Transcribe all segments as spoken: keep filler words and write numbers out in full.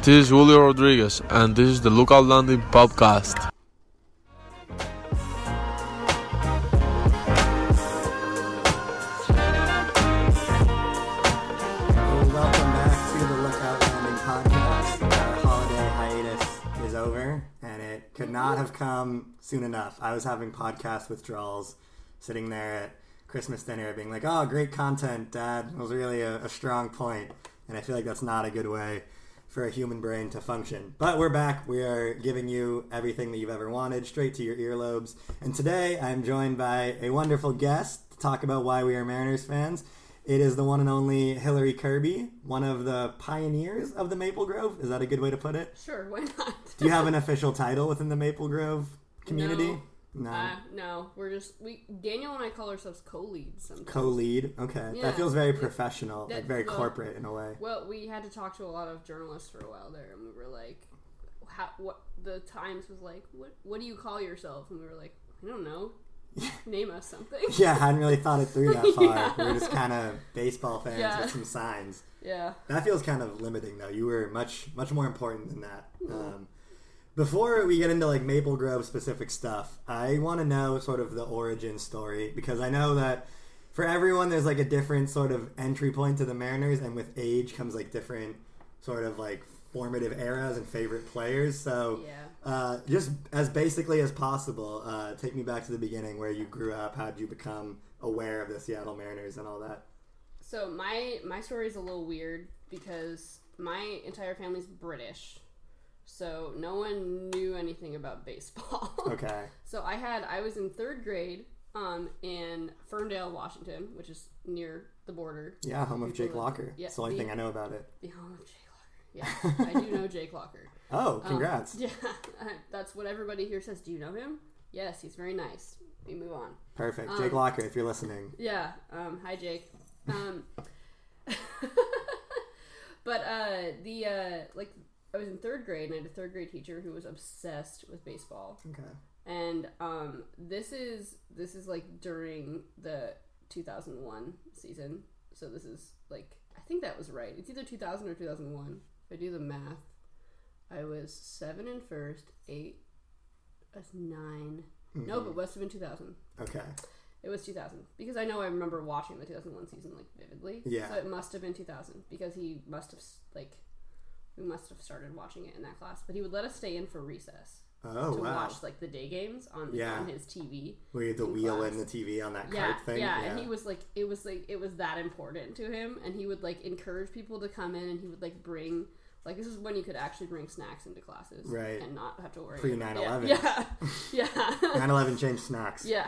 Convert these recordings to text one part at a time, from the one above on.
This is Julio Rodriguez, and this is the Lookout Landing podcast. Welcome back to the Lookout Landing podcast. Our holiday hiatus is over, and it could not have come soon enough. I was having podcast withdrawals, sitting there at Christmas dinner being like, oh, great content, Dad. It was really a, a strong point, and I feel like that's not a good way for a human brain to function. But we're back. We are giving you everything that you've ever wanted, straight to your earlobes. And today I'm joined by a wonderful guest to talk about why we are Mariners fans. It is the one and only Hillary Kirby, one of the pioneers of the Maple Grove. Is that a good way to put it? Sure, why not? Do you have an official title within the Maple Grove community? No. No. Uh, no, we're just we. Daniel and I call ourselves co-leads. Sometimes. Co-lead. Okay, Yeah. that feels very professional, That- like very well- corporate in a way. Well, we had to talk to a lot of journalists for a while there, and we were like, "How? What?" The Times was like, "What? What do you call yourself?" And we were like, "I don't know. Name us something." Yeah, I hadn't really thought it through that far. Yeah. We were just kind of baseball fans Yeah. with some signs. Yeah. That feels kind of limiting, though. You were much, much more important than that. Um, before we get into like Maple Grove specific stuff, I want to know sort of the origin story, because I know that for everyone there's like a different sort of entry point to the Mariners, and with age comes like different sort of like formative eras and favorite players. So Yeah. uh, just as basically as possible, uh, take me back to the beginning, where you grew up. How did you become aware of the Seattle Mariners and all that? So my my story is a little weird because my entire family's British, so no one knew anything about baseball. Okay. So I had I was in third grade um, in Ferndale, Washington, which is near the border. Yeah, home of People Jake that- Locker. yeah, It's the only the- thing I know about it. The home of Jake Locker. Yeah, I do know Jake Locker. Oh, Um, congrats. yeah, that's what everybody here says. Do you know him? Yes, he's very nice. We move on. Perfect. um, Jake Locker, if you're listening. Yeah. Um, hi, Jake. Um, but uh, the uh, like I was in third grade, and I had a third grade teacher who was obsessed with baseball. Okay. And um, this is this is like during the two thousand one season. So this is like I think that was right. It's either two thousand or two thousand one. If I do the math, I was seven in first, eight, that's nine. Mm-hmm. Nope, it must have been two thousand. Okay. It was two thousand because I know I remember watching the two thousand one season like vividly. Yeah. So it must have been two thousand because he must have like we must have started watching it in that class. But he would let us stay in for recess. Oh, to wow. watch like the day games on Yeah. on his T V. Where you had the in wheel class. in the T V on that Yeah, cart thing? yeah, and he was like, it was like, it was that important to him, and he would like encourage people to come in, and he would like bring, like this is when you could actually bring snacks into classes, Right. and not have to worry. Pre nine eleven. Yeah, yeah, yeah. nine eleven changed snacks. Yeah,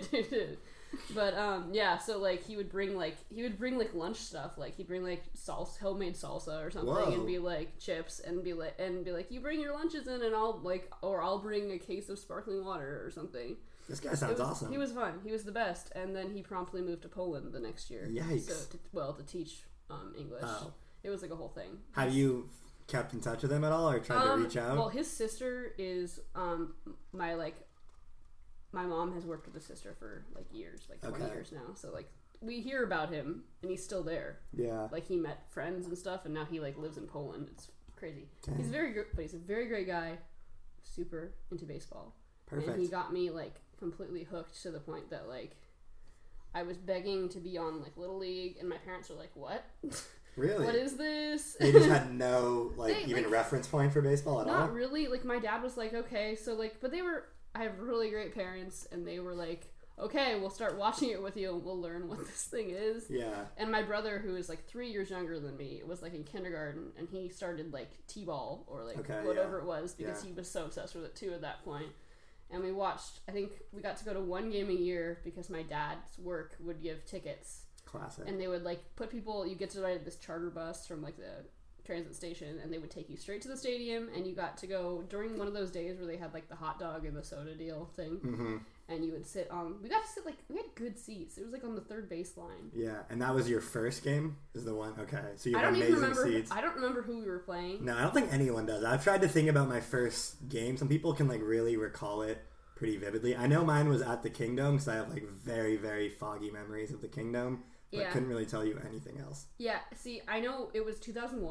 but um, yeah. So like he would bring like he would bring like lunch stuff. Like he'd bring like salsa, homemade salsa or something, Whoa. and be like chips, and be like and be like, you bring your lunches in, and I'll like, or I'll bring a case of sparkling water or something. This guy It sounds was, awesome. He was fun. He was the best. And then he promptly moved to Poland the next year. Yikes. So to, well, to teach um, English. Oh. It was like a whole thing. Have you kept in touch with him at all, or tried Um, to reach out? Well, his sister is um, my like. My mom has worked with his sister for like years, like twenty Okay. years now. So like we hear about him, and he's still there. yeah. Like he met friends and stuff, and now he like lives in Poland. It's crazy. Dang. He's very good, but he's a very great guy. Super into baseball. Perfect. And he got me like completely hooked to the point that like I was begging to be on like Little League, and my parents were like, "What? Really? What is this?" They just had no like They, even like, reference point for baseball at all? Not really. Like my dad was like, "Okay," so like, but they were. I have really great parents, and they were like, "Okay, we'll start watching it with you, and we'll learn what this thing is." Yeah. And my brother, who is like three years younger than me, was like in kindergarten, and he started like t-ball or like Okay, whatever yeah. it was because Yeah. he was so obsessed with it too at that point. And we watched. I think we got to go to one game a year because my dad's work would give tickets, Classic. and they would like put people. You get to ride this charter bus from like the transit station, and they would take you straight to the stadium, and you got to go during one of those days where they had like the hot dog and the soda deal thing. Mm-hmm. And you would sit on. We got to sit like we had good seats. It was like on the third baseline. Yeah, and that was your first game? Is the one? Okay, so you I have don't even amazing remember. seats. I don't remember who we were playing. No, I don't think anyone does. I've tried to think about my first game. Some people can like really recall it pretty vividly. I know mine was at the Kingdom because I have like very, very foggy memories of the Kingdom, but Yeah. couldn't really tell you anything else. Yeah, see, I know it was two thousand one.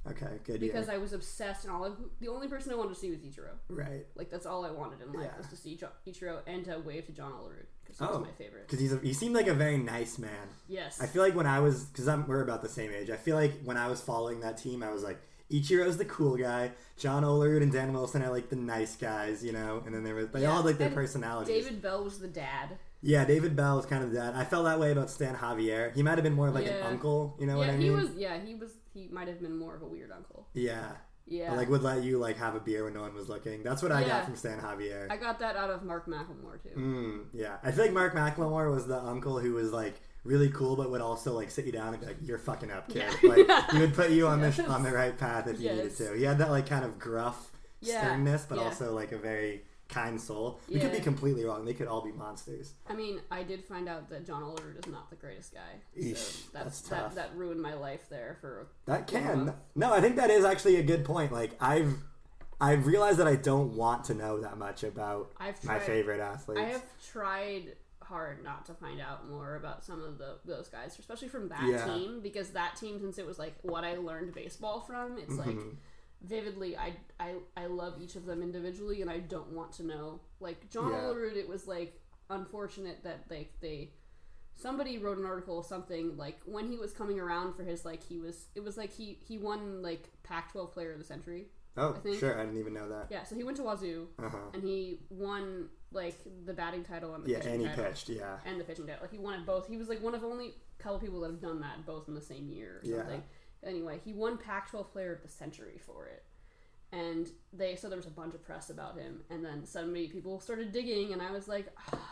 Okay, good because year. I was obsessed, and all I, the only person I wanted to see was Ichiro. Right. Like that's all I wanted in life Yeah. was to see jo- Ichiro and to wave to John Olerud because he Oh. was my favorite. Because he's a, he seemed like a very nice man. Yes. I feel like when I was, because we're about the same age, I feel like when I was following that team, I was like, Ichiro's the cool guy, John Olerud and Dan Wilson are like the nice guys, you know, and then they were, they Yeah, all had like their and personalities. David Bell was the dad. Yeah, David Bell was kind of that. I felt that way about Stan Javier. He might have been more of like Yeah. an uncle, you know yeah, what I mean? he was. Yeah, he was. He might have been more of a weird uncle. Yeah. Yeah. But, like would let you like have a beer when no one was looking. That's what I Yeah. got from Stan Javier. I got that out of Mark McLemore too. Mm, yeah, I feel like Mark McLemore was the uncle who was like really cool, but would also like sit you down and be like, "You're fucking up, kid." Yeah. Like he would put you on Yes. the on the right path if you Yes. needed to. He had that like kind of gruff Yeah. sternness, but Yeah. also like a very kind soul. We could be Yeah. completely wrong. They could all be monsters. I mean, I did find out that John Olerud is not the greatest guy. Eesh, so that's that's, tough. that that ruined my life there for. That Yeah. can. No, I think that is actually a good point. Like I've I've realized that I don't want to know that much about I've my tried, favorite athletes. I have tried hard not to find out more about some of the those guys, especially from that Yeah. team, because that team, since it was like what I learned baseball from, it's like Mhm. vividly. I, I I love each of them individually, and I don't want to know. Like John Yeah. Olerud, it was like unfortunate that like they. Somebody wrote an article or something like when he was coming around for his like he was it was like he he won like Pac twelve Player of the Century. Oh, I think. sure. I didn't even know that. Yeah, so he went to Wazoo Uh-huh. and he won like the batting title and the Yeah, pitching and he title. pitched, yeah. And the pitching title. Like he won it both. He was like one of only couple people that have done that both in the same year or Yeah. something. Anyway, he won Pac twelve Player of the Century for it. And they so there was a bunch of press about him, and then suddenly people started digging, and I was like,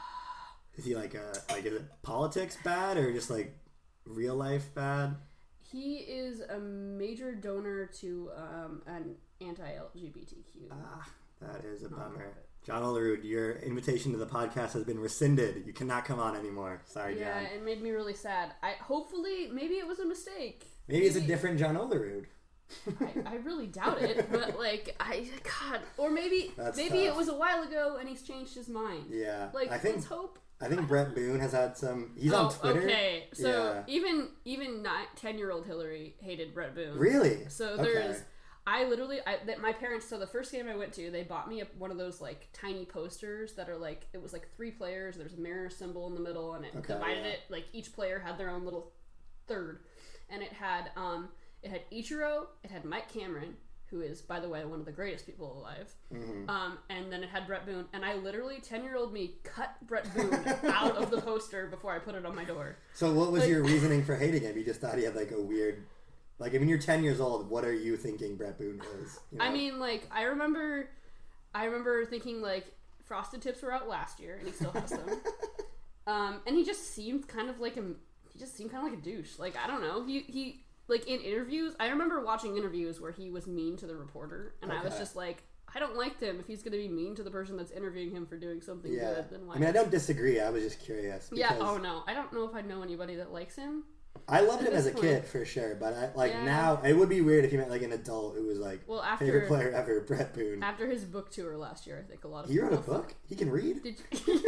Is he like a like is it politics bad or just like real life bad? he is a major donor to um, an anti-L G B T Q. Ah, that is a nonprofit. bummer. John Olerud, your invitation to the podcast has been rescinded. You cannot come on anymore. Sorry, Yeah, John. it made me really sad. I hopefully maybe it was a mistake. Maybe it's a different John Olerud. I, I really doubt it, but like I God, or maybe That's maybe tough. it was a while ago and he's changed his mind. Yeah, Like I think let's hope. I think Brett Boone has had some. He's oh, on Twitter. Okay, so Yeah. even even ten year old Hillary hated Brett Boone. Really? So Okay. there's, I literally, I, that my parents. So the first game I went to, they bought me a, one of those like tiny posters that are like it was like three players. There's a Mariner symbol in the middle, and it Okay, divided yeah. it like each player had their own little third, and it had um it had Ichiro, it had Mike Cameron, who is, by the way, one of the greatest people alive. Mhm. Um, and then it had Brett Boone, and I literally, ten-year-old me cut Brett Boone out of the poster before I put it on my door. So what was Like- your reasoning for hating him? You just thought he had like a weird. Like, I mean, you're ten years old. What are you thinking Brett Boone is? You know? I mean, like, I remember, I remember thinking, like, Frosted Tips were out last year, and he still has them. um, and he just seemed kind of like a, he just seemed kind of like a douche. Like, I don't know. He, he, like, in interviews, I remember watching interviews where he was mean to the reporter, and I was Okay. just like, I don't like him. If he's going to be mean to the person that's interviewing him for doing something yeah. good, then why? I mean, I don't disagree. I was just curious. yeah, because oh no. I don't know if I know anybody that likes him. I loved at him as a this kid point- for sure, but I like Yeah. now it would be weird if you met like an adult who was like Well, after favorite player ever, Brett Boone. after his book tour last year, I think a lot of He wrote a people book. He can read. Did you,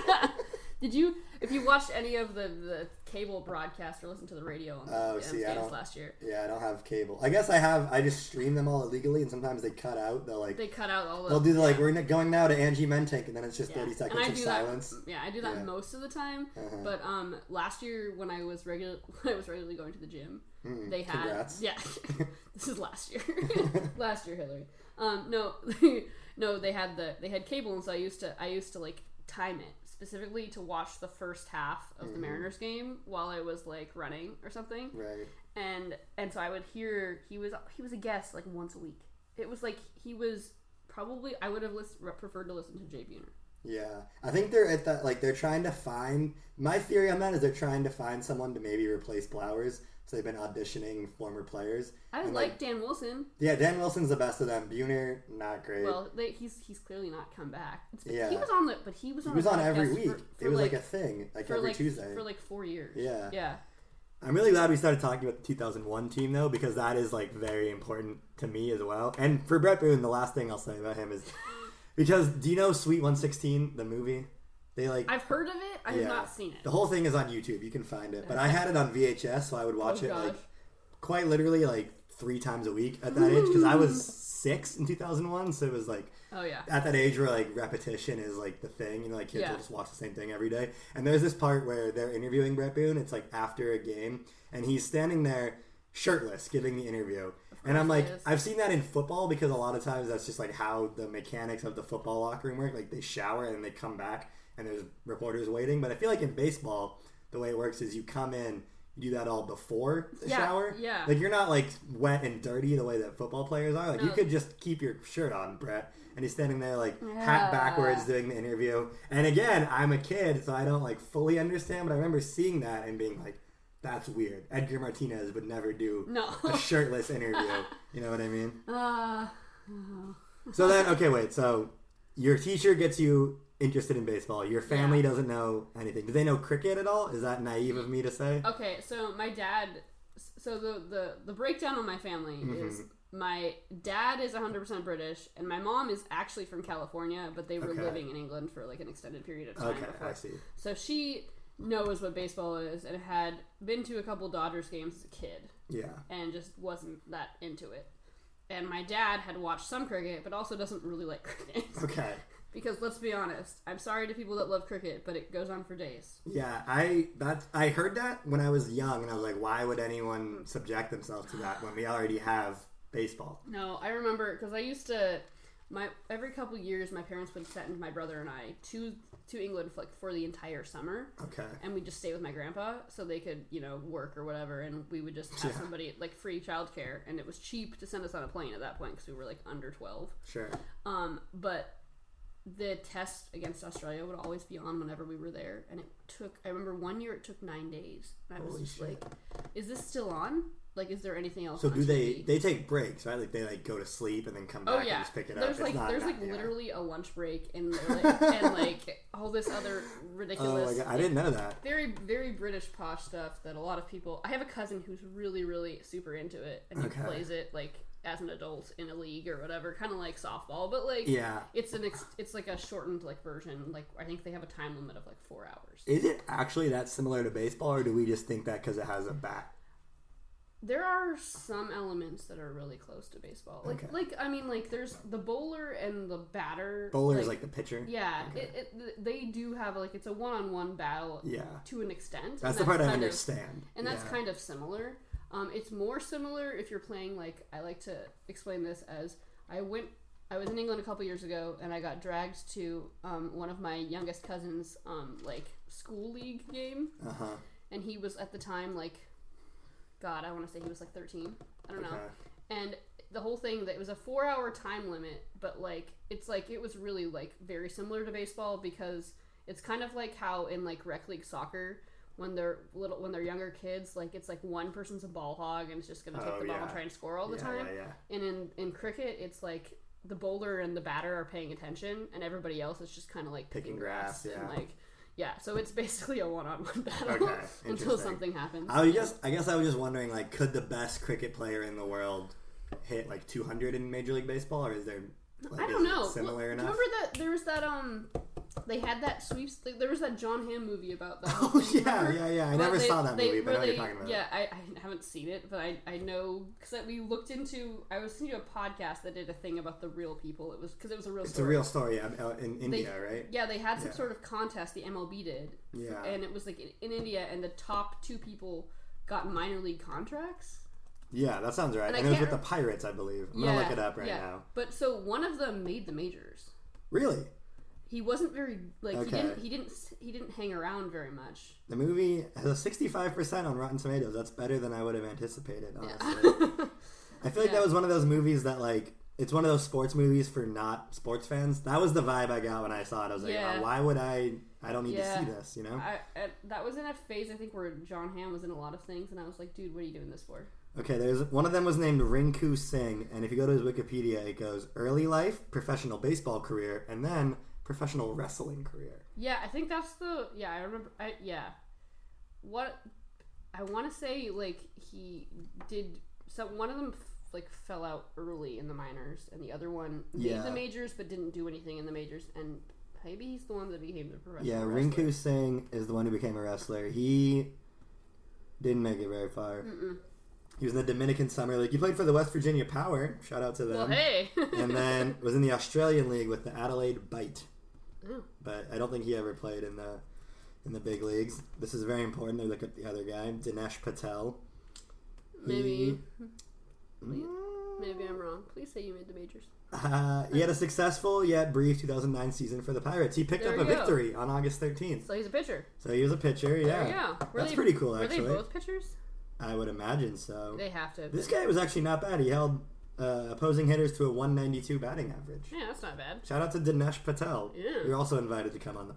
did you, if you watched any of the, the cable broadcast or listened to the radio on the Oh, Rams see, I games don't- last year, Yeah, I don't have cable. I guess I have. I just stream them all illegally, and sometimes they cut out. They'll like they cut out all the. they'll do the like yeah, we're going now to Angie Mentink, and then it's just yeah. thirty And seconds I of do silence. That, yeah, I do that Yeah. most of the time. Uh-huh. But um, last year when I was regular, when I was regularly going to the gym, Mm, they had congrats. yeah. This is last year. last year, Hillary. Um, no, no, they had the they had cable, and so I used to I used to like time it specifically to watch the first half of the Mhm. Mariners game while I was like running or something. Right. and and so I would hear he was he was a guest like once a week. It was like he was probably I would have list, preferred to listen to Jay Buhner. Yeah, I think they're at that. Like they're trying to find. My theory on that is they're trying to find someone to maybe replace Blowers. So they've been auditioning former players. I And, like Dan Wilson. Yeah, Dan Wilson's the best of them. Buhner, not great. Well, they, he's he's clearly not come back. It's, Yeah. he was on the but he was he on was a on every podcast week. For, for it was like, like a thing, like for every like, Tuesday. for like four years. Yeah. yeah. I'm really glad we started talking about the two thousand one team though, because that is like very important to me as well. And for Brett Boone, the last thing I'll say about him is because do you know Sweet one sixteen, the movie? They like I've heard of it. I Yeah. have not seen it. the whole thing is on YouTube. You can find it. But I had it on V H S, so I would watch oh it gosh. like quite literally like three times a week at that age because I was six in two thousand one, so it was like oh yeah at that age where like repetition is like the thing, you know, like kids yeah. will just watch the same thing every day. And there's this part where they're interviewing Brett Boone. It's like after a game, and he's standing there shirtless giving the interview. And I'm like, I've seen that in football because a lot of times that's just like how the mechanics of the football locker room work. Like they shower and then they come back and there's reporters waiting. But I feel like in baseball, the way it works is you come in, you do that all before the yeah, shower. Yeah. Like you're not like wet and dirty the way that football players are. Like no. you could just keep your shirt on, Brett. And he's standing there like yeah. hat backwards doing the interview. And again, I'm a kid, so I don't like fully understand. But I remember seeing that and being like, that's weird. Edgar Martinez would never do no. a shirtless interview. You know what I mean? Uh, so then, okay, wait. So your teacher gets you interested in baseball. Your family yeah. doesn't know anything. Do they know cricket at all? Is that naive of me to say? Okay, so my dad... So the, the, the breakdown on my family mm-hmm. is my dad is one hundred percent British, and my mom is actually from California, but they were okay. living in England for like an extended period of time. Okay, before. I see. So she... knows what baseball is and had been to a couple Dodgers games as a kid. Yeah. And just wasn't that into it. And my dad had watched some cricket, but also doesn't really like cricket. Okay. Because let's be honest, I'm sorry to people that love cricket, but it goes on for days. Yeah, I that I heard that when I was young, and I was like, why would anyone subject themselves to that when we already have baseball? No, I remember, because I used to, my every couple years, my parents would send my brother and I to to England for, like, for the entire summer. Okay. And we'd just stay with my grandpa so they could, you know, work or whatever, and we would just have yeah. somebody, like, free childcare, and it was cheap to send us on a plane at that point because we were, like, under twelve. Sure. Um, but the test against Australia would always be on whenever we were there, and it took, I remember one year it took nine days. And I was Holy just shit. like, is this still on? Like, is there anything else So on do they, T V? they take breaks, right? Like, they, like, go to sleep and then come back oh, yeah. and just pick it there's up. Like, not, there's, not, like, yeah. literally a lunch break, and, like, and, like, all this other ridiculous... Oh, my God. I didn't know that. Very, very British posh stuff that a lot of people... I have a cousin who's really, really super into it, and he okay. plays it, like, as an adult in a league or whatever, kind of like softball, but, like, yeah. it's an ex- it's, like, a shortened, like, version. Like, I think they have a time limit of, like, four hours. Is it actually that similar to baseball, or do we just think that because it has a bat? There are some elements that are really close to baseball. Like, okay. like I mean, like, there's the bowler and the batter. Bowler like, is like the pitcher? Yeah. Okay. It, it, they do have, like, it's a one-on-one battle yeah. to an extent. That's the that's part I of, understand. and that's yeah. kind of similar. Um, it's more similar if you're playing, like, I like to explain this as, I went, I was in England a couple years ago, and I got dragged to um, one of my youngest cousins' um, like, school league game. Uh-huh. And he was, at the time, like, God, I want to say he was like thirteen. I don't okay. know. And the whole thing, that it was a four hour time limit, but like, it's like, it was really like very similar to baseball because it's kind of like how in like rec league soccer, when they're little, when they're younger kids, like it's like one person's a ball hog and it's just going to take oh, the ball yeah. and try and score all the yeah, time. Yeah, yeah. And in, in cricket, it's like the bowler and the batter are paying attention and everybody else is just kind of like picking, picking grass, grass yeah. and like, yeah, so it's basically a one-on-one battle Okay, until something happens. I guess I guess I was just wondering, like, could the best cricket player in the world hit like two hundred in Major League Baseball, or is there? Like, I don't know. Similar well, enough. Remember that there was that um, they had that sweeps. There was that John Hamm movie about that. Oh yeah, yeah, yeah. I Where never they, saw that they, movie, but I know what they, you're talking about. Yeah, I, I haven't seen it, but I I know because we looked into. I was listening to a podcast that did a thing about the real people. It was because it was a real. It's story. a real story uh, in India, they, right? Yeah, they had some yeah. sort of contest. The M L B did. Yeah. And it was like in, in India, and the top two people got minor league contracts. Yeah, that sounds right. And, and I it was with can't... the Pirates, I believe. I'm yeah, gonna look it up right yeah. now. But so one of them made the majors. Really? He wasn't very like okay. he didn't he didn't he didn't hang around very much. The movie has a sixty-five percent on Rotten Tomatoes. That's better than I would have anticipated, honestly. Yeah. I feel like yeah. that was one of those movies that, like, it's one of those sports movies for not sports fans. That was the vibe I got when I saw it. I was like, yeah. oh, why would I? I don't need yeah. to see this, you know? I, I, that was in a phase I think where John Hamm was in a lot of things, and I was like, dude, what are you doing this for? Okay, there's one of them was named Rinku Singh, and if you go to his Wikipedia, it goes early life, professional baseball career, and then professional wrestling career. Yeah, I think that's the yeah. I remember. I, yeah, what I want to say, like he did. So one of them like fell out early in the minors, and the other one made yeah. the majors but didn't do anything in the majors, and maybe he's the one that became the professional. Yeah, wrestler. Rinku Singh is the one who became a wrestler. He didn't make it very far. Mm-mm. He was in the Dominican Summer League. He played for the West Virginia Power. Shout out to them. Well, hey. And then was in the Australian League with the Adelaide Bite. Oh. But I don't think he ever played in the in the big leagues. This is very important. I look at the other guy, Dinesh Patel. Maybe. He, Maybe I'm wrong. Please say you made the majors. Uh, he had a successful yet brief two thousand nine season for the Pirates. He picked There up a you go. victory on August thirteenth. So he's a pitcher. So he was a pitcher, yeah. There you go. Were That's they, pretty cool, were actually. Were they both pitchers? I would imagine so. They have to. This guy was actually not bad. He held uh, opposing hitters to a one ninety-two batting average. Yeah, that's not bad. Shout out to Dinesh Patel. Yeah. You're also invited to come on the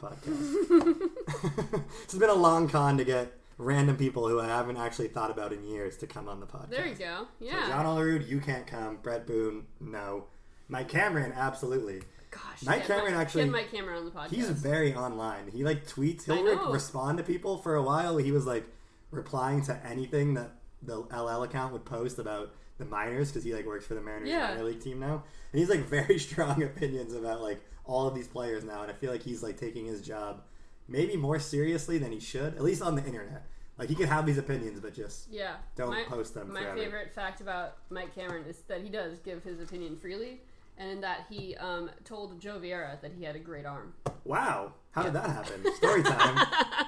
podcast. It's been a long con to get random people who I haven't actually thought about in years to come on the podcast. There you go. Yeah. So John Olerud, you can't come. Brett Boone, no. Mike Cameron, absolutely. Gosh. Mike get Cameron Mike, actually- Get Mike Cameron on the podcast. He's very online. He like tweets. I He'll know. like, respond to people. For a while, he was like replying to anything that the L L account would post about the minors because he like works for the Mariners Yeah. minor league team now, and he's like very strong opinions about like all of these players now. And I feel like he's like taking his job maybe more seriously than he should, at least on the internet. Like he can have these opinions, but just Yeah. don't my, post them. My forever. favorite fact about Mike Cameron is that he does give his opinion freely, and in that he um, told Joe Vieira that he had a great arm. Wow, how did that happen? Story time.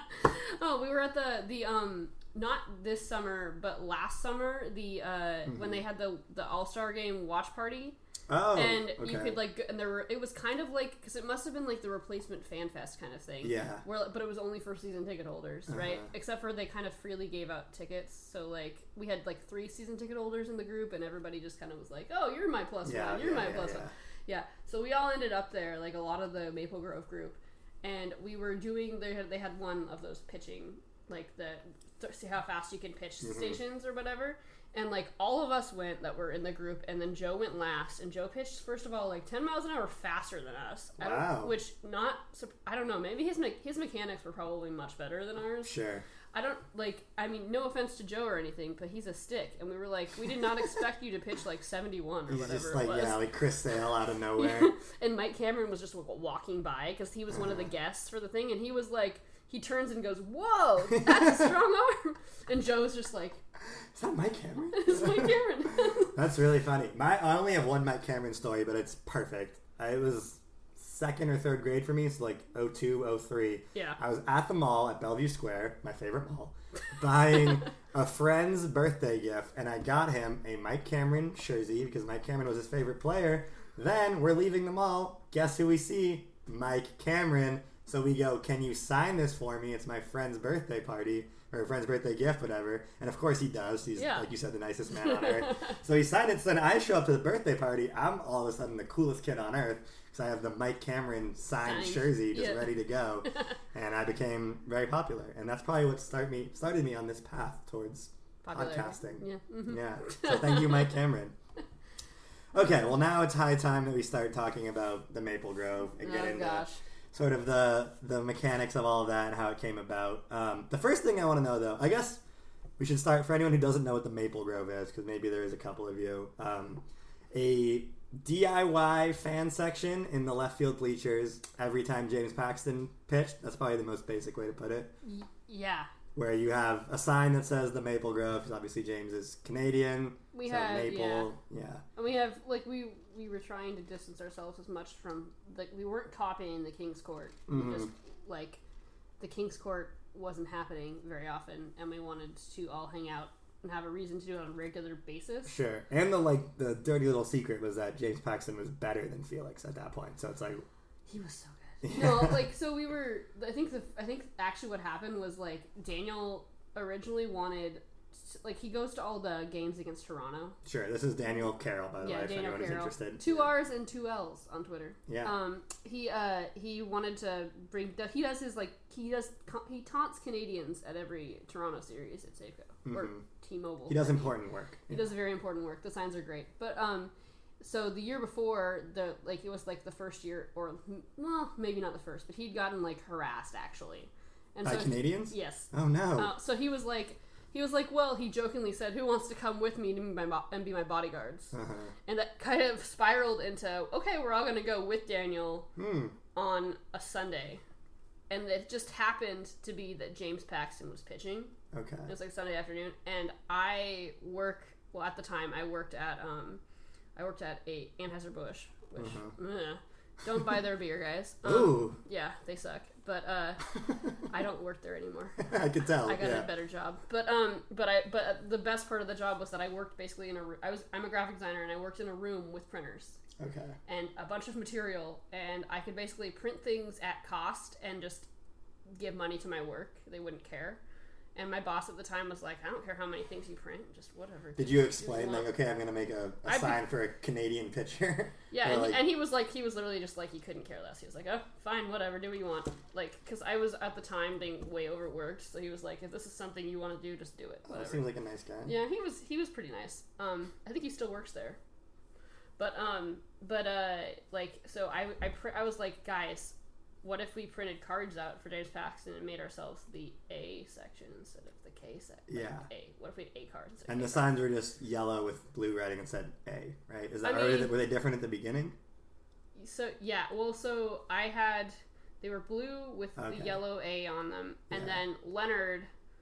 Oh, we were at the the um not this summer but last summer the uh Mm-hmm. when they had the the All Star Game watch party. Oh, And okay. you could like, go- and there were. It was kind of like because it must have been like the replacement fan fest kind of thing. Yeah. Where, but it was only for season ticket holders, right? Uh-huh. Except for they kind of freely gave out tickets. So like we had like three season ticket holders in the group, and everybody just kind of was like, "Oh, you're my plus Yeah, one. You're yeah, my yeah, plus yeah. one." Yeah. So we all ended up there, like a lot of the Maple Grove group, and we were doing. They had they had one of those pitching, like the to see how fast you can pitch Mm-hmm. stations or whatever. And, like, all of us went that were in the group, and then Joe went last. And Joe pitched, first of all, like, ten miles an hour faster than us. I don't, Wow. Which, not, I don't know, maybe his me- his mechanics were probably much better than ours. Sure. I don't, like, I mean, no offense to Joe or anything, but he's a stick. And we were like, we did not expect you to pitch, like, seventy-one or He's whatever just like it was. yeah, like Chris Sale out of nowhere. And Mike Cameron was just walking by, because he was one of the guests for the thing, and he was like, he turns and goes, "Whoa, that's a strong arm." And Joe's just like, Is that Mike Cameron? it's Mike Cameron. That's really funny. My I only have one Mike Cameron story, but it's perfect. I, it was second or third grade for me, so like oh two, oh three. Yeah. I was at the mall at Bellevue Square, my favorite mall, buying a friend's birthday gift, and I got him a Mike Cameron jersey because Mike Cameron was his favorite player. Then we're leaving the mall. Guess who we see? Mike Cameron. So we go, "Can you sign this for me? It's my friend's birthday party." Or a friend's birthday gift, whatever. And of course he does. He's, Yeah. like you said, the nicest man on earth. So he signed it. So then I show up to the birthday party. I'm all of a sudden the coolest kid on earth because I have the Mike Cameron signed Signed. jersey just Yeah. ready to go. And I became very popular. And that's probably what start me started me on this path towards Popularity. podcasting. Yeah. Mhm. Yeah. So thank you, Mike Cameron. Okay, well now it's high time that we start talking about the Maple Grove and get Oh, into gosh. sort of the the mechanics of all of that and how it came about. Um, the first thing I want to know, though, I guess we should start for anyone who doesn't know what the Maple Grove is, because maybe there is a couple of you. Um, a D I Y fan section in the left field bleachers every time James Paxton pitched. That's probably the most basic way to put it. Y- yeah. Where you have a sign that says the Maple Grove, because obviously James is Canadian. We so had, Maple, yeah. And we have, like, we we were trying to distance ourselves as much from, like, we weren't copying the King's Court. Mhm. We just, like, the King's Court wasn't happening very often, and we wanted to all hang out and have a reason to do it on a regular basis. Sure. And the like the dirty little secret was that James Paxton was better than Felix at that point. So it's like He was so good. No, like, so we were, I think the, I think actually what happened was, like, Daniel originally wanted, like, he goes to all the games against Toronto. Sure, this is Daniel Carroll, by the Yeah, way, if Daniel anyone Carroll. is interested. Two R's and two L's on Twitter. Yeah. Um, he uh he wanted to bring. He does his like he does he taunts Canadians at every Toronto series at Safeco or Mhm. T-Mobile. He does important work. He does very important work. The signs are great, but um, so the year before the like it was like the first year or well maybe not the first, but he'd gotten like harassed actually, and By so Canadians? yes. Oh, no. Uh, so he was like. He was like, well, he jokingly said, who wants to come with me to be my bo- and be my bodyguards? Uh-huh. And that kind of spiraled into, okay, we're all going to go with Daniel Hmm. on a Sunday. And it just happened to be that James Paxton was pitching. Okay. It was like Sunday afternoon, and I work. Well, at the time, I worked at um, I worked at a Anheuser-Busch, which Mhm. ugh, don't buy their beer, guys. Um, Ooh. Yeah, they suck. But uh, I don't work there anymore. I could tell. I got yeah. a better job. But um, but I but the best part of the job was that I worked basically in a. I was I'm a graphic designer, and I worked in a room with printers. Okay. And a bunch of material, and I could basically print things at cost and just give money to my work. They wouldn't care. And my boss at the time was like, I don't care how many things you print, just whatever. Did you explain, like, okay, I'm going to make a, a I- sign for a Canadian pitcher? Yeah, Or, and, like- he, and he was like, he was literally just like, he couldn't care less. He was like, oh, fine, whatever, do what you want. Like, because I was at the time being way overworked, so he was like, if this is something you want to do, just do it. Oh, Whatever. that seems like a nice guy. Yeah, he was he was pretty nice. Um, I think he still works there. But um, but uh, like so I I pr- I was like, guys, what if we printed cards out for James Paxton and made ourselves the A section instead of the K section? Yeah. A. What if we had A cards instead And of the K signs were just yellow with blue writing and said A, right? Is that I or were mean- they- were they different at the beginning? cards? So yeah, well, so I had they were blue with Okay. the yellow A on them, and Yeah. then Leonard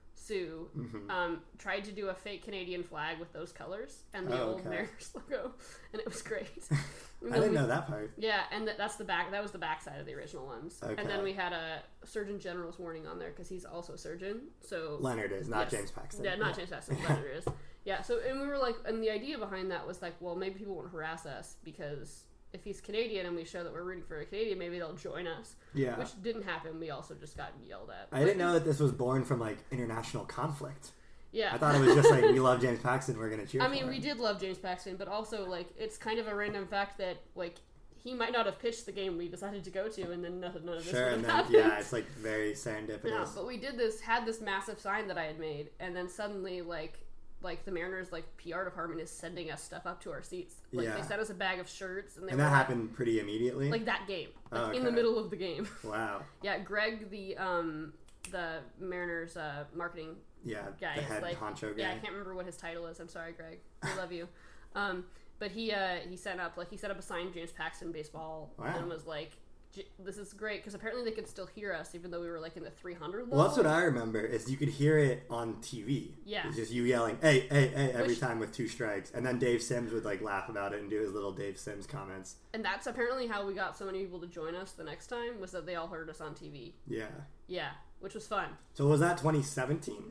Sue Mhm. um, tried to do a fake Canadian flag with those colors and the Oh, old okay. Mariners logo, and it was great. And I then didn't we- know that part. Yeah, and th- that's the back. That was the back side of the original ones. Okay. And then we had a Surgeon General's warning on there because he's also a surgeon. So Leonard is, not Yes. James Paxton. yeah, not James Paxton. Leonard is. Yeah. So and we were like, and the idea behind that was like, well, maybe people won't harass us because if he's Canadian and we show that we're rooting for a Canadian, maybe they'll join us. Yeah. Which didn't happen. We also just got yelled at. I didn't know that this was born from, like, international conflict. Yeah. I thought it was just like, we love James Paxton, we're going to cheer I for mean, him. we did love James Paxton, but also like it's kind of a random fact that like he might not have pitched the game we decided to go to, and then none, none of this Sure, would and have then, happened. yeah, it's, like, very serendipitous. Yeah, but we did this, had this massive sign that I had made, and then suddenly, like, like the Mariners, like, P R department is sending us stuff up to our seats. Like, Yeah. they sent us a bag of shirts, and they and were that like, happened pretty immediately? like that game, like Oh, in the okay. middle of the game. Wow. Yeah, Greg, the um, the Mariners uh, marketing Yeah, guy, the is head like, honcho guy. yeah, I can't remember what his title is. I'm sorry, Greg. I love you. Um, but he uh, he set up like he set up a signed James Paxton baseball Wow. and was like, J- this is great because apparently they could still hear us even though we were like in the three hundred level. Well, that's what I remember, is you could hear it on T V. Yeah. It's just you yelling, hey, hey, hey, every Which- time with two strikes. And then Dave Sims would, like, laugh about it and do his little Dave Sims comments. And that's apparently how we got so many people to join us the next time, was that they all heard us on T V. Yeah. Yeah, which was fun. So was that twenty seventeen?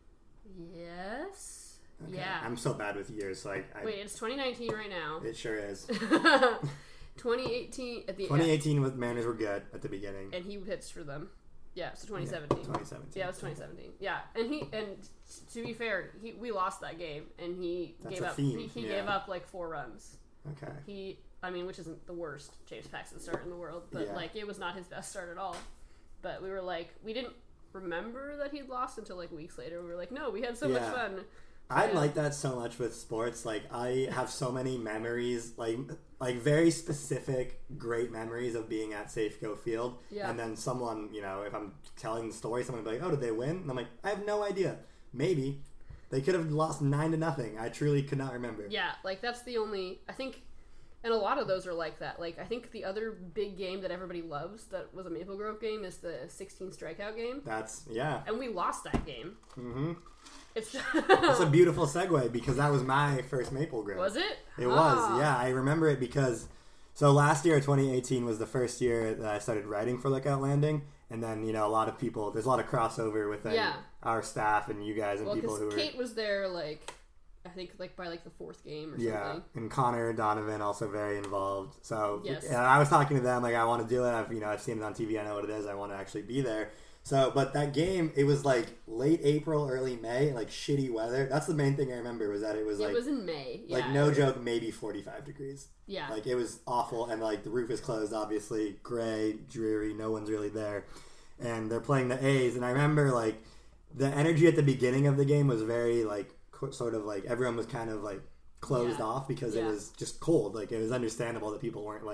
Yes. Okay. Yeah. I'm so bad with years, so I, I Wait, it's twenty nineteen right now. it sure is. twenty eighteen at the twenty eighteen with Mariners were good at the beginning. and he pitched for them. Yeah, so twenty seventeen. twenty seventeen. Yeah, it was twenty seventeen. Yeah, and he and to be fair, he we lost that game, and he That's gave a up. theme, He, he yeah. gave up like four runs. Okay. He, I mean, which isn't the worst James Paxton start in the world, but Yeah. like it was not his best start at all. But we were like, we didn't remember that he'd lost until like weeks later. We were like, no, we had so much Yeah. fun. I Yeah. like that so much with sports. Like, I have so many memories, like like very specific, great memories of being at Safeco Field. Yeah. And then someone, you know, if I'm telling the story, someone will be like, "Oh, did they win?" And I'm like, "I have no idea. Maybe they could have lost nine to nothing. I truly could not remember." Yeah, like that's the only I think, and a lot of those are like that. Like I think the other big game that everybody loves that was a Maple Grove game is the sixteen strikeout game, That's yeah. and we lost that game. Mm-hmm. It's just, That's a beautiful segue because that was my first Maple Grove. was it? It Ah. was, yeah. I remember it because so last year, twenty eighteen, was the first year that I started writing for Lookout Landing, and then you know a lot of people. There's a lot of crossover within Yeah. our staff and you guys and Well, people who because were Kate was there, like I think, like by like the fourth game or yeah, something. and Connor Donovan also very involved. So Yes. yeah, I was talking to them like I want to do it. I've you know I've seen it on T V. I know what it is. I want to actually be there. So, but that game, it was like late April, early May, like shitty weather. That's the main thing I remember was that it was It like was in May. Yeah. like no joke, maybe forty-five degrees. Yeah. Like it was awful, and like the roof is closed, obviously, gray, dreary, no one's really there, and they're playing the A's. And I remember like the energy at the beginning of the game was very like co- sort of like everyone was kind of like closed Yeah. off because it Yeah. was just cold. Like it was understandable that people weren't like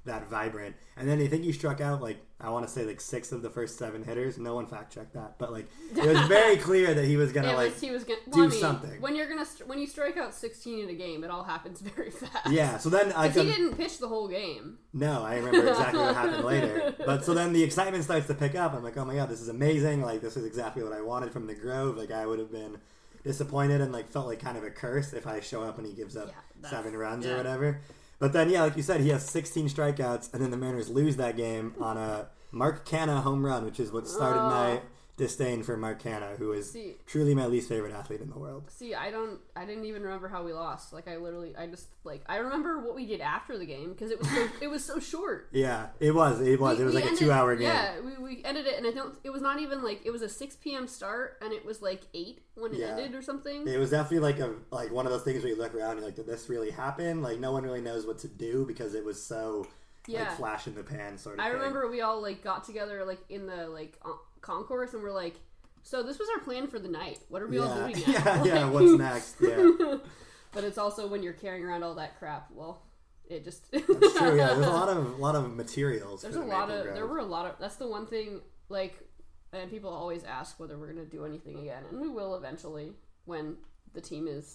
that vibrant. And then I think he struck out like I want to say like six of the first seven hitters. No one fact checked that, but like it was very clear that he was gonna it like was, he was gonna, do well, I mean, something. When you're gonna when you strike out sixteen in a game, it all happens very fast. Yeah. So then I he didn't pitch the whole game. No, I remember exactly what happened later. But so then the excitement starts to pick up. I'm like, oh my god, this is amazing! Like this is exactly what I wanted from the Grove. Like I would have been disappointed and like felt like kind of a curse if I show up and he gives up yeah, seven runs yeah. or whatever. But then, yeah, like you said, he has sixteen strikeouts, and then the Mariners lose that game on a Mark Canha home run, which is what started oh. my disdain for Mark Canha, who is see, truly my least favorite athlete in the world. See, I don't, I didn't even remember how we lost. Like, I literally, I just, like, I remember what we did after the game, because it was so, it was so short. Yeah, it was, it was, we, it was like ended, a two-hour game. Yeah, we, we ended it, and I don't, it was not even, like, it was a six p.m. start, and it was, like, eight when it Yeah. ended or something. It was definitely like a like one of those things where you look around and you're like, did this really happen? Like, no one really knows what to do because it was so, Yeah. like, flash in the pan sort of I thing. remember we all, like, got together, like, in the, like, uh, concourse, and we're like, so this was our plan for the night. What are we yeah. all doing now? yeah, Like, yeah, what's next? Yeah. But it's also when you're carrying around all that crap, well, it just... That's true, yeah. There's a lot of a lot of materials. There's for a the lot Maple of... Grove. There were a lot of... That's the one thing, like, and people always ask whether we're going to do anything again, and we will eventually when the team is...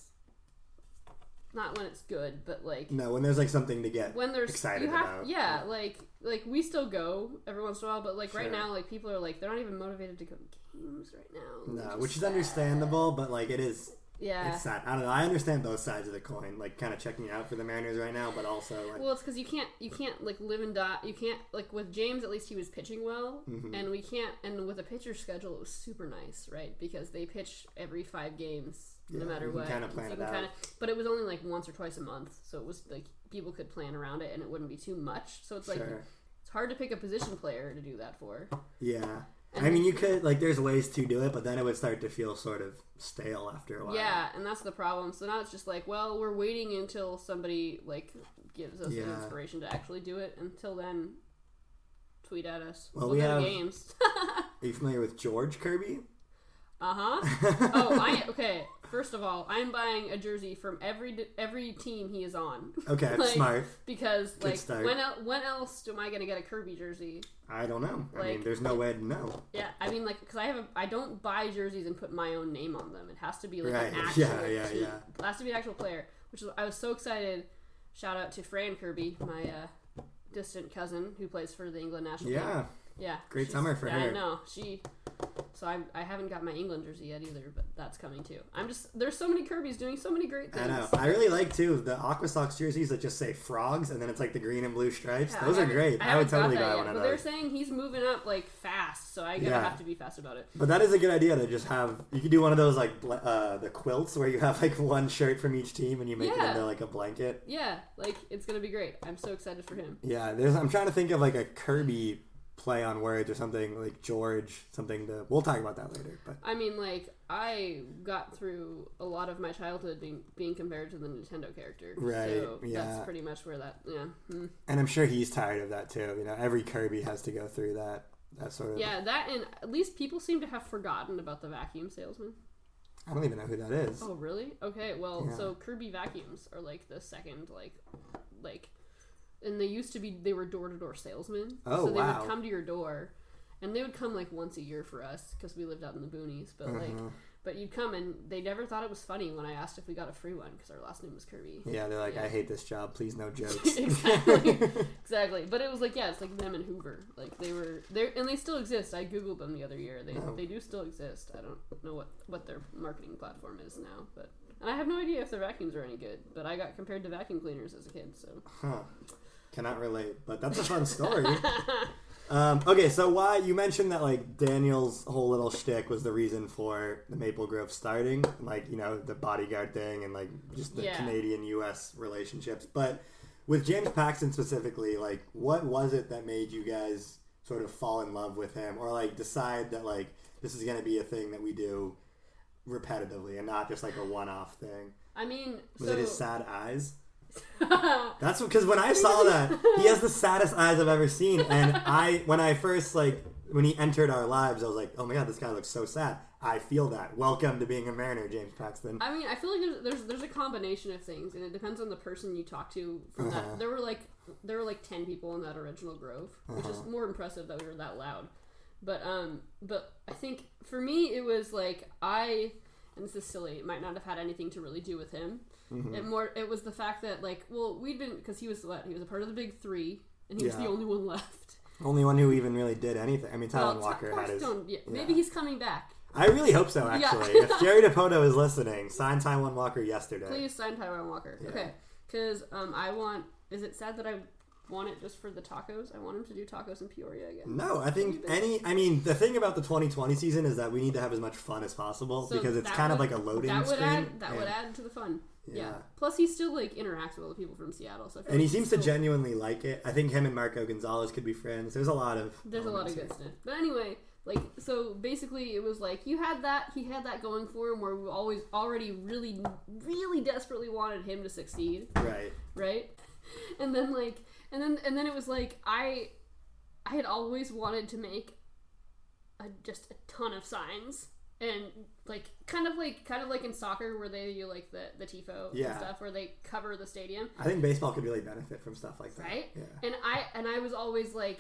Not when it's good, but, like... No, when there's, like, something to get when there's excited you have, about. Yeah, like, like we still go every once in a while, but, like, right Sure. now, like, people are, like, they're not even motivated to go to games right now. No, which which is is sad. understandable, but, like, it is... Yeah. It's sad. I don't know. I understand both sides of the coin. Like, kind of checking out for the Mariners right now, but also, like... Well, it's because you can't, you can't, like, live and die. You can't, like, with James, at least he was pitching well, Mhm. and we can't, and with a pitcher schedule, it was super nice, right? Because they pitch every five games, Yeah, no matter you can what. kinda So plan you it can out. kinda- but it was only, like, once or twice a month, so it was, like, people could plan around it, and it wouldn't be too much. So it's, like, Sure. it's hard to pick a position player to do that for. Yeah. And I mean, you could, like, there's ways to do it, but then it would start to feel sort of stale after a while. Yeah, and that's the problem. So now it's just like, well, we're waiting until somebody, like, gives us Yeah. an inspiration to actually do it. Until then, tweet at us. Well, we'll we go have- to games. Are you familiar with George Kirby? Uh-huh. Oh, I, okay. First of all, I'm buying a jersey from every every team he is on. Okay, Like, smart. Because, Good like, start. when, el- when else am I going to get a Kirby jersey? I don't know. I mean, Like- there's no way to know. Yeah, I mean, like, because I have a, I don't buy jerseys and put my own name on them. It has to be, like, Right, an actual yeah, yeah, team. yeah. It has to be an actual player, which is, I was so excited. Shout out to Fran Kirby, my uh, distant cousin who plays for the England national team. Yeah. Yeah. Great she's- summer for yeah, her. I know. She... So I I haven't got my England jersey yet either, but that's coming too. I'm just... There's so many Kirbys doing so many great things. I know. I really like, too, the Aqua Sox jerseys that just say frogs, and then it's like the green and blue stripes. Yeah, Those I are haven't- great. I, would haven't got totally that buy yet, one of but they're those. saying he's moving up, like, fast, so I gotta Yeah. have to be fast about it. But that is a good idea to just have... You could do one of those, like, bl- uh, the quilts where you have, like, one shirt from each team and you make Yeah. it into, like, a blanket. Yeah, like, it's gonna be great. I'm so excited for him. Yeah, there's. I'm trying to think of, like, a Kirby play on words or something, like George, something to... We'll talk about that later, but... I mean, like, I got through a lot of my childhood being being compared to the Nintendo character. Right, So yeah. that's pretty much where that, yeah. Hmm. And I'm sure he's tired of that, too. You know, every Kirby has to go through that. That sort of... Yeah, that, and at least people seem to have forgotten about the vacuum salesman. I don't even know who that is. Oh, really? Okay, well, Yeah. so Kirby vacuums are, like, the second, like, like, and they used to be, they were door-to-door salesmen. Oh, so they wow. would come to your door, and they would come, like, once a year for us, because we lived out in the boonies, but, like, Uh-huh. but you'd come, and they never thought it was funny when I asked if we got a free one, because our last name was Kirby. Yeah, they're like, Yeah. I hate this job. Please, no jokes. exactly, exactly. But it was like, yeah, it's like them and Hoover. Like they were there, and they still exist. I googled them the other year. They Oh. they do still exist. I don't know what what their marketing platform is now, but and I have no idea if their vacuums are any good. But I got compared to vacuum cleaners as a kid, so. Huh. Cannot relate, but that's a fun story. Um, okay, so why you mentioned that like Daniel's whole little shtick was the reason for the Maple Grove starting, like, you know, the bodyguard thing and like just the Yeah. Canadian U S relationships. But with James Paxton specifically, like, what was it that made you guys sort of fall in love with him, or like decide that like this is going to be a thing that we do repetitively and not just like a one-off thing? I mean, Was so it his sad eyes? That's because when I saw that, he has the saddest eyes I've ever seen, and I, when I first like, when he entered our lives, I was like, oh my god, this guy looks so sad. I feel that. Welcome to being a Mariner, James Paxton. I mean, I feel like there's, there's there's a combination of things, and it depends on the person you talk to. From Uh-huh. that, there were like there were like ten people in that original Grove, which Uh-huh. is more impressive that we were that loud. But um, but I think for me it was like I, and this is silly, it might not have had anything to really do with him. Mhm. It more it was the fact that like well we'd been because he was what he was a part of the big three and he was Yeah. the only one left. Only one who even really did anything. I mean, Tylan Well, Walker Ty- had his. Stone, yeah, yeah. maybe he's coming back. I really hope so, Yeah. actually. If Jerry Dipoto is listening, sign Tylan Walker yesterday. Please sign Tyrone Walker. Yeah. Okay, because um, I want. Is it sad that I want it just for the tacos? I want him to do tacos in Peoria again. No, I think any. I mean, the thing about the twenty twenty season is that we need to have as much fun as possible So because it's that kind of would- like a loading That would screen. add. That and, would add to the fun. Yeah. Yeah. Plus, he still like interacts with all the people from Seattle. So I feel And he like seems still, to genuinely like it. I think him and Marco Gonzalez could be friends. There's a lot of. There's a lot of good elements stuff. But anyway, like so basically, it was like you had that. He had that going for him, where we always already really, really desperately wanted him to succeed. here. Right. Right. And then like, and then and then it was like I, I had always wanted to make, a, just a ton of signs. And like kind of like kind of like in soccer where they do like the the tifo Yeah. and stuff where they cover the stadium, I think baseball could really benefit from stuff like that. right? Yeah. And I and I was always like,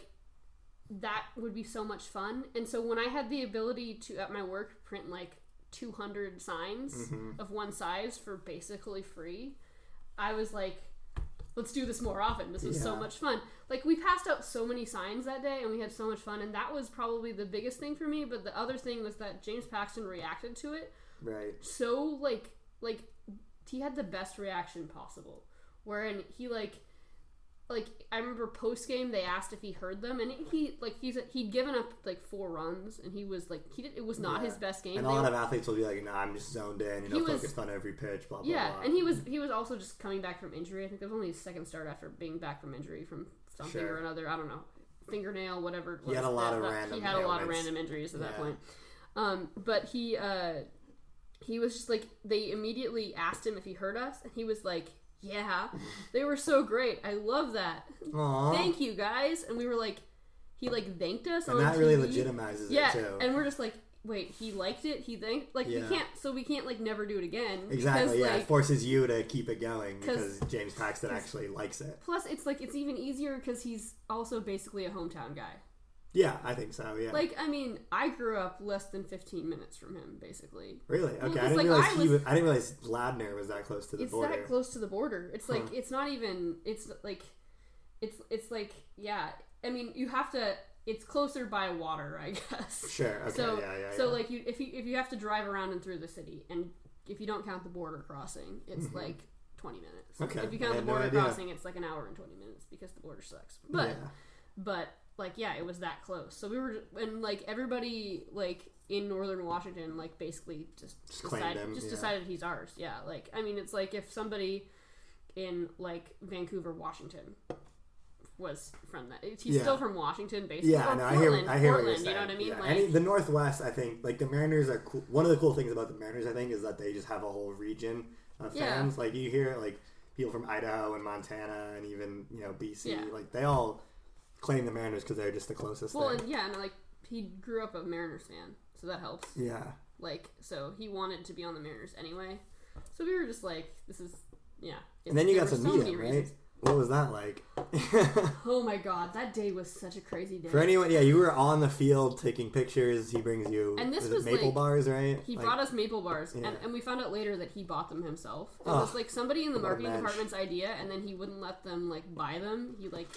that would be so much fun. And so when I had the ability to at my work print like two hundred signs Mhm. of one size for basically free, I was like, let's do this more often. This was so Yeah. much fun. Like we passed out so many signs that day and we had so much fun, and that was probably the biggest thing for me. But the other thing was that James Paxton reacted to it Right. so like like he had the best reaction possible, wherein he like like I remember post game they asked if he heard them, and he like he's he'd given up like four runs, and he was like he did it was not Yeah. his best game. And They a lot were- of athletes will be like, "Nah, I'm just zoned in. You know, He was- focused on every pitch." Blah blah yeah, blah. and he was he was also just coming back from injury. I think that was only his second start after being back from injury from something Sure. or another. I don't know, fingernail, whatever. It was. He had a lot that- of that- random He had a lot of ailments. random injuries at that Yeah. point. Um, but he uh, he was just like they immediately asked him if he heard us, and he was like, "Yeah, they were so great. I love that. Aw. Thank you guys." And we were like, he like thanked us, And on that really T V. legitimizes Yeah, it too. and we're just like, wait, he liked it. He thanked like Yeah. we can't, so we can't like never do it again. Exactly. because, Yeah, like, it forces you to keep it going 'Cause- because James Paxton actually likes it. Plus, it's like it's even easier because he's also basically a hometown guy. Yeah, I think so. Yeah. Like, I mean, I grew up less than fifteen minutes from him, basically. Really? Okay. Well, I 'cause, didn't like, realize I he was- was. I didn't realize Ladner was that close to the It's border. that close to the border. It's like Huh. it's not even. It's like, it's it's like yeah. I mean, you have to. It's closer by water, I guess. Sure. Okay. So yeah. Yeah. so yeah. like you if you if you have to drive around and through the city, and if you don't count the border crossing, it's like twenty minutes. Okay, If you I count the had no border idea. crossing, it's like an hour and twenty minutes because the border sucks. But yeah. but like yeah, it was that close. So we were and like everybody like in northern Washington like basically just, Just claimed decided him, just yeah. decided he's ours. Yeah, like I mean it's like if somebody in like Vancouver, Washington was from that. He's Yeah. still from Washington, basically. Yeah, or no, Portland, I hear, I hear what Portland, you're saying. you know what I mean? Yeah. Like, Any, the Northwest, I think, like the Mariners are cool. One of the cool things about the Mariners, I think, is that they just have a whole region of Yeah. fans. Like you hear, like people from Idaho and Montana and even you know B C. Yeah. Like they all claim the Mariners because they're just the closest. well, thing. and yeah, and like he grew up a Mariners fan, so that helps. Yeah. Like, so he wanted to be on the Mariners anyway. So we were just like, this is yeah. And then you there got were to so meet many him, right? reasons. What was that like? Oh my god, that day was such a crazy day. For anyone, yeah, you were on the field taking pictures. He brings you, And this is was, it maple like- bars, right? He Like, brought us maple bars, Yeah. and, and we found out later that he bought them himself. It Oh, was like somebody in the what a marketing mensch. department's idea, and then he wouldn't let them like buy them. He like,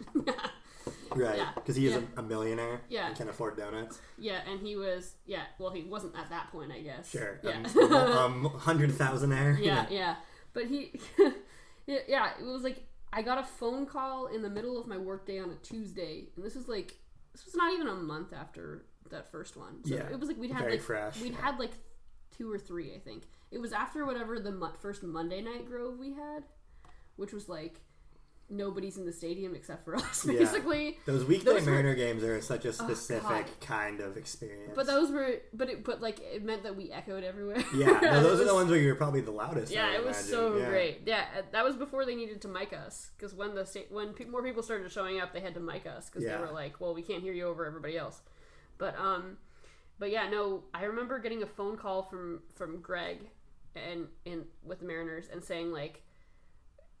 right, yeah, because he is yeah. a, a millionaire. Yeah. and can afford donuts. yeah, and he was yeah. Well, he wasn't at that point, I guess. Sure, Yeah. um, um, hundred thousandaire. yeah, yeah. But he, yeah, yeah, it was like I got a phone call in the middle of my workday on a Tuesday, and this was like this was not even a month after that first one. So Yeah, it was like we'd had very like fresh, we'd yeah. had like two or three, I think. It was after whatever the mo- first Monday night Grove we had, which was like nobody's in the stadium except for us, Yeah. basically. Those weekday Those were- Mariner games are such a God. specific kind of experience. But those were, but it, but like it meant that we echoed everywhere. yeah, no, It those are was- the ones where you're probably the loudest. I Yeah, would it was imagine. so Yeah. great. Yeah, uh, that was before they needed to mic us, because when the sta- when pe- more people started showing up, they had to mic us because Yeah. they were like, "Well, we can't hear you over everybody else." But um, but yeah, no, I remember getting a phone call from from Greg, and in with the Mariners, and saying like,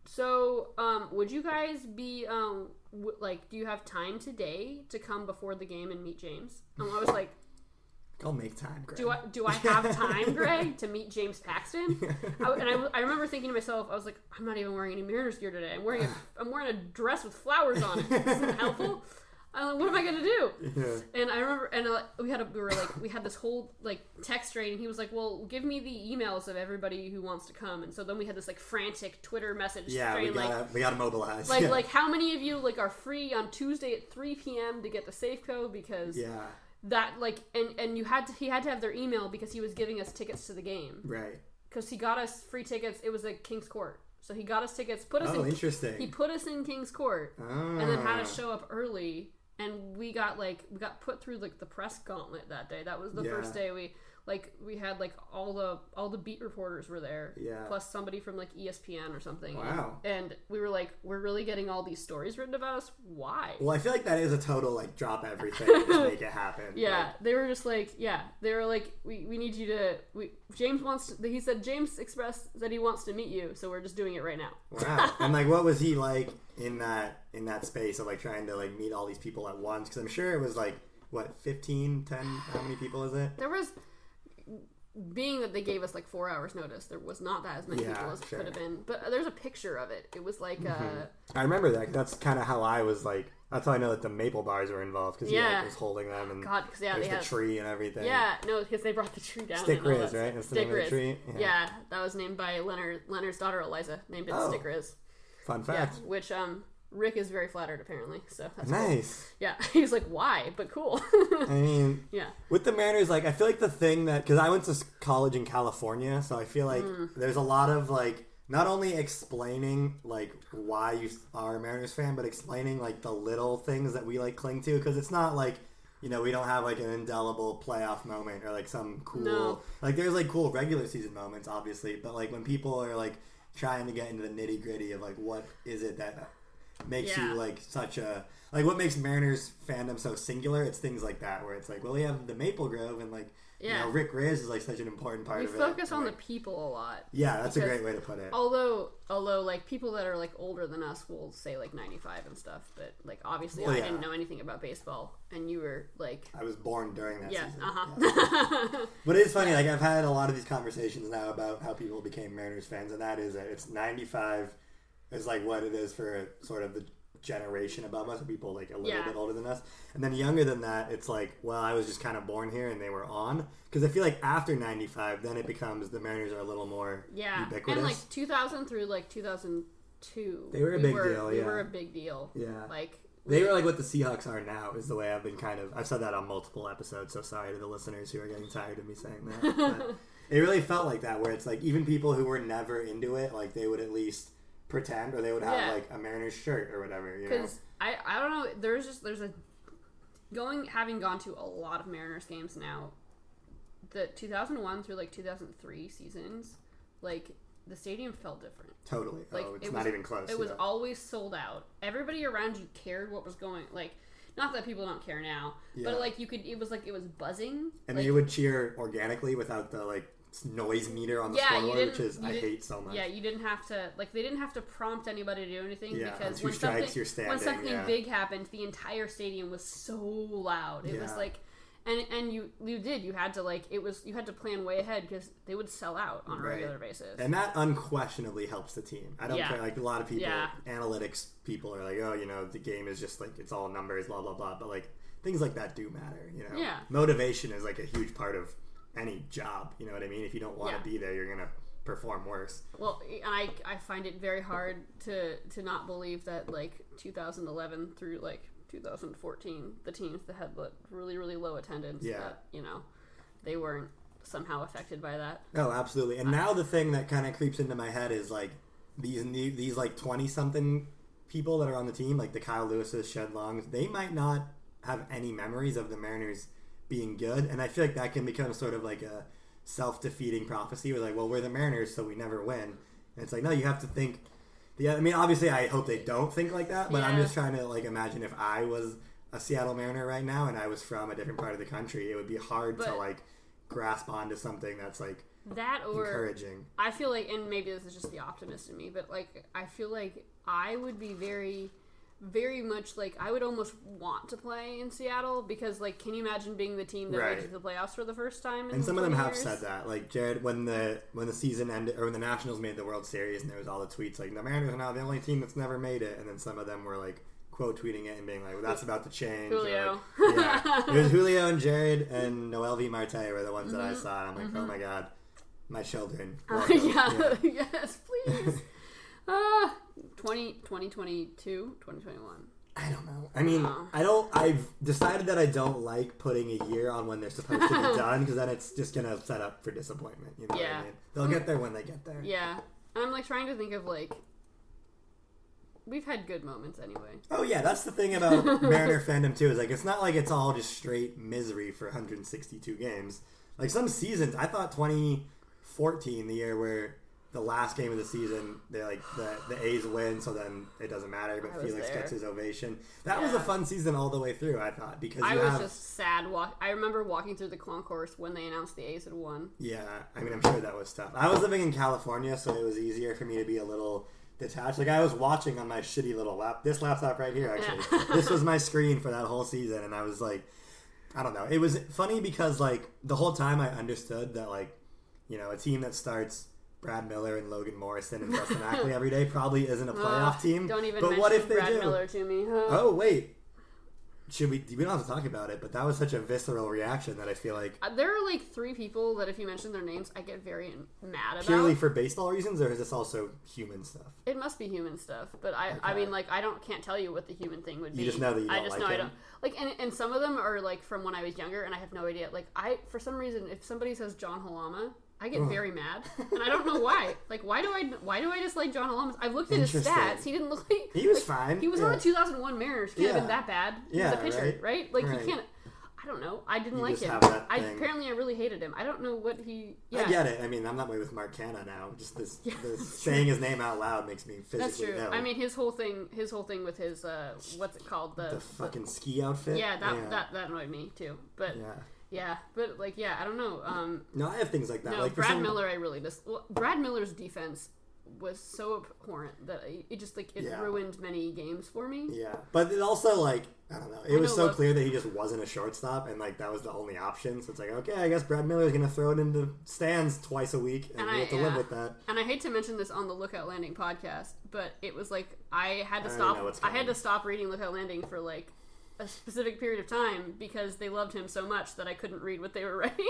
So, um, would you guys be, um, w- like, do you have time today to come before the game and meet James? And I was like, I'll make time, Greg. do I do I have time, Greg, to meet James Paxton? I, and I, I remember thinking to myself, I was like, I'm not even wearing any Mariners gear today. I'm wearing a, I'm wearing a dress with flowers on it. This isn't helpful. I'm like, what am I gonna do? Yeah. And I remember, and uh, we had a, we were like, we had this whole like text train, and he was like, well, give me the emails of everybody who wants to come. And so then we had this like frantic Twitter message yeah, train, we gotta like, we gotta mobilize. like yeah. like how many of you like are free on Tuesday at three p.m. to get to Safeco because yeah. that like and and you had to he had to have their email because he was giving us tickets to the game, right? Because he got us free tickets. It was at King's Court, so he got us tickets. Put us oh, in. Interesting. He put us in King's Court, oh. and then had us show up early. And we got like we got put through like the press gauntlet that day. That was the yeah. first day we like we had like all the all the beat reporters were there, yeah. plus somebody from like E S P N or something. Wow. And, and we were like, we're really getting all these stories written about us. Why? Well, I feel like that is a total like drop everything and just make it happen. Yeah, like, they were just like, yeah, they were like, we, we need you to. We James wants. To, he said James expressed that he wants to meet you, so we're just doing it right now. Wow. And like, what was he like in that in that space of like trying to like meet all these people at once? Because I'm sure it was like what fifteen, ten. How many people is it? There was. Being that they gave us like four hours notice, there was not that as many yeah, people as sure. could have been. But there's a picture of it. It was like, mm-hmm. uh, I remember that. That's kind of how I was like. That's how I know that the Maple Bars were involved because yeah. he like, was holding them and God, cause, yeah, there's they the had, tree and everything. Yeah, no, because they brought the tree down. Stick and all Riz, that. right? That's the Stick name Riz. of the tree. Yeah. yeah, that was named by Leonard Leonard's daughter Eliza. Named it oh. Stick Riz. Fun fact. Yeah, which um. Rick is very flattered, apparently. So that's nice. Cool. Yeah, he was like, "Why?" But cool. I mean, yeah. With the Mariners, like I feel like the thing that because I went to college in California, so I feel like mm. there's a lot of like not only explaining like why you are a Mariners fan, but explaining like the little things that we like cling to because it's not like. You know, we don't have like an indelible playoff moment or like some cool no. like there's like cool regular season moments, obviously, but like when people are like trying to get into the nitty gritty of like what is it that makes yeah. you like such a like what makes Mariners fandom so singular? It's things like that where it's like, well, we have the Maple Grove and like yeah. you know Rick Riz is like such an important part we of it. We focus on like, the people a lot. Yeah, that's because, a great way to put it. Although, although like people that are like older than us will say like ninety-five and stuff, but like obviously well, I yeah. didn't know anything about baseball, and you were like I was born during that yeah, season. Uh-huh. Yeah. But it's funny. Like I've had a lot of these conversations now about how people became Mariners fans, and that is that it's ninety-five is like what it is for sort of the generation above us, people like a little yeah. bit older than us, and then younger than that it's like, well, I was just kind of born here and they were on, because I feel like after ninety-five then it becomes the Mariners are a little more yeah ubiquitous. And like two thousand through like two thousand two they were a we big were, deal we yeah were a big deal yeah like they were like what the Seahawks are now is the way I've been kind of I've said that on multiple episodes, so sorry to the listeners who are getting tired of me saying that. But it really felt like that, where it's like even people who were never into it, like they would at least pretend, or they would have yeah. like a Mariners shirt or whatever, you know. Because I, I don't know, there's just there's a going having gone to a lot of Mariners games now, the two thousand one through like two thousand three seasons, like the stadium felt different. Totally. Like, oh, it's it not was, even close. It was yeah. always sold out. Everybody around you cared what was going. Like, not that people don't care now, yeah. but like you could. It was like it was buzzing, and like, they would cheer organically without the like noise meter on the yeah, scoreboard, which is I hate so much. Yeah, you didn't have to like they didn't have to prompt anybody to do anything yeah, because when strikes, you're standing, when something yeah. big happened, the entire stadium was so loud. It yeah. was like, and and you you did you had to like it was you had to plan way ahead because they would sell out on a right. regular basis, and that unquestionably helps the team. I don't yeah. care. Like a lot of people, yeah. analytics people are like, oh, you know, the game is just like it's all numbers, blah blah blah. But like things like that do matter. You know, yeah. motivation is like a huge part of any job, you know what I mean? If you don't want to yeah. be there, you're gonna perform worse. Well, and I I find it very hard to to not believe that like two thousand eleven through like two thousand fourteen, the teams that had really really low attendance, yeah, that, you know, they weren't somehow affected by that. No, absolutely. And now the thing that kind of creeps into my head is like these new these like twenty something people that are on the team, like the Kyle Lewis's, Shed Longs, they might not have any memories of the Mariners being good, and I feel like that can become sort of like a self-defeating prophecy. We're like, well, we're the Mariners, so we never win. And it's like, no, you have to think. Yeah, I mean, obviously, I hope they don't think like that, but yeah. I'm just trying to like imagine if I was a Seattle Mariner right now and I was from a different part of the country, it would be hard but, to like grasp onto something that's like That or encouraging. I feel like, and maybe this is just the optimist in me, but like I feel like I would be very, very much like I would almost want to play in Seattle because like, can you imagine being the team that Right. makes it to the playoffs for the first time? In And some of them twenty have years? said that. Like Jared, when the when the season ended, or when the Nationals made the World Series, and there was all the tweets like the Mariners are now the only team that's never made it, and then some of them were like quote tweeting it and being like, well, that's about to change. or, Julio. like, yeah, it was Julio and Jared and Noel V. Marte were the ones that I Mm-hmm. saw, and I'm like, Mm-hmm. oh my god, my children. Uh, Welcome. yeah, yes, please. uh, twenty, twenty twenty-two, twenty twenty-one. I don't know. I mean, Oh. I don't. I've decided that I don't like putting a year on when they're supposed to be done because then it's just gonna set up for disappointment. You know what Yeah. I mean? They'll get there when they get there. Yeah, and I'm like trying to think of like we've had good moments anyway. Oh yeah, that's the thing about Mariner fandom too. Is like it's not like it's all just straight misery for one hundred sixty-two games. Like some seasons, I thought twenty fourteen, the year where the last game of the season, they like the the A's win, so then it doesn't matter. I But was Felix there. gets his ovation. That was a Yeah. fun season all the way through. I thought because I you was have just sad. Walk. I remember walking through the concourse when they announced the A's had won. yeah. I mean, I'm sure that was tough. I was living in California, so it was easier for me to be a little detached. Like I was watching on my shitty little lap. This laptop right here, actually. This was my screen for that whole season, and I was like, I don't know. It was funny because like the whole time I understood that like, you know, a team that starts Brad Miller and Logan Morrison and Justin Ackley every day probably isn't a playoff Ugh, team. Don't even but mention what if they Brad do? Miller to me. Huh? Oh wait, should we? We don't have to talk about it, but that was such a visceral reaction that I feel like Uh, There are like three people that if you mention their names, I get very mad about. purely for baseball reasons, or is this also human stuff? It must be human stuff, but I, I Okay. mean, like, I don't can't tell you what the human thing would be. You just know that you I don't just like know I him. don't like, and, and some of them are like from when I was younger, and I have no idea. Like, I for some reason, if somebody says John Halama, I get very mad, and I don't know why. Like, why do I why do I dislike John Halama? I've looked at his Interesting. stats. He didn't look like He was like, fine. He was yeah. on the two thousand one Mariners. Can't have Yeah. been that bad. He Yeah, was a pitcher, right? right? Like, Right. he can't. I don't know. I didn't You like just him. have that I thing. apparently I really hated him. I don't know what he. Yeah. I get it. I mean, I'm that way with Mark Canna now. Just this, Yeah. this saying his name out loud makes me physically That's true. ill. I mean, his whole thing, his whole thing with his, uh, what's it called? The, the fucking ski outfit. yeah, that, yeah. that that annoyed me too. But yeah. Yeah. but like, yeah, I don't know. Um, No, I have things like that. no, like for Brad some- Miller, I really just well, Brad Miller's defense was so abhorrent that I, it just like it Yeah. ruined many games for me. Yeah, but it also like I don't know. It I was know, so look- clear that he just wasn't a shortstop, and like that was the only option. So it's like, okay, I guess Brad Miller's gonna throw it into stands twice a week, and, And we I- have to yeah. live with that. And I hate to mention this on the Lookout Landing podcast, but it was like I had to I stop. know what's I had coming. to stop reading Lookout Landing for like a specific period of time because they loved him so much that I couldn't read what they were writing.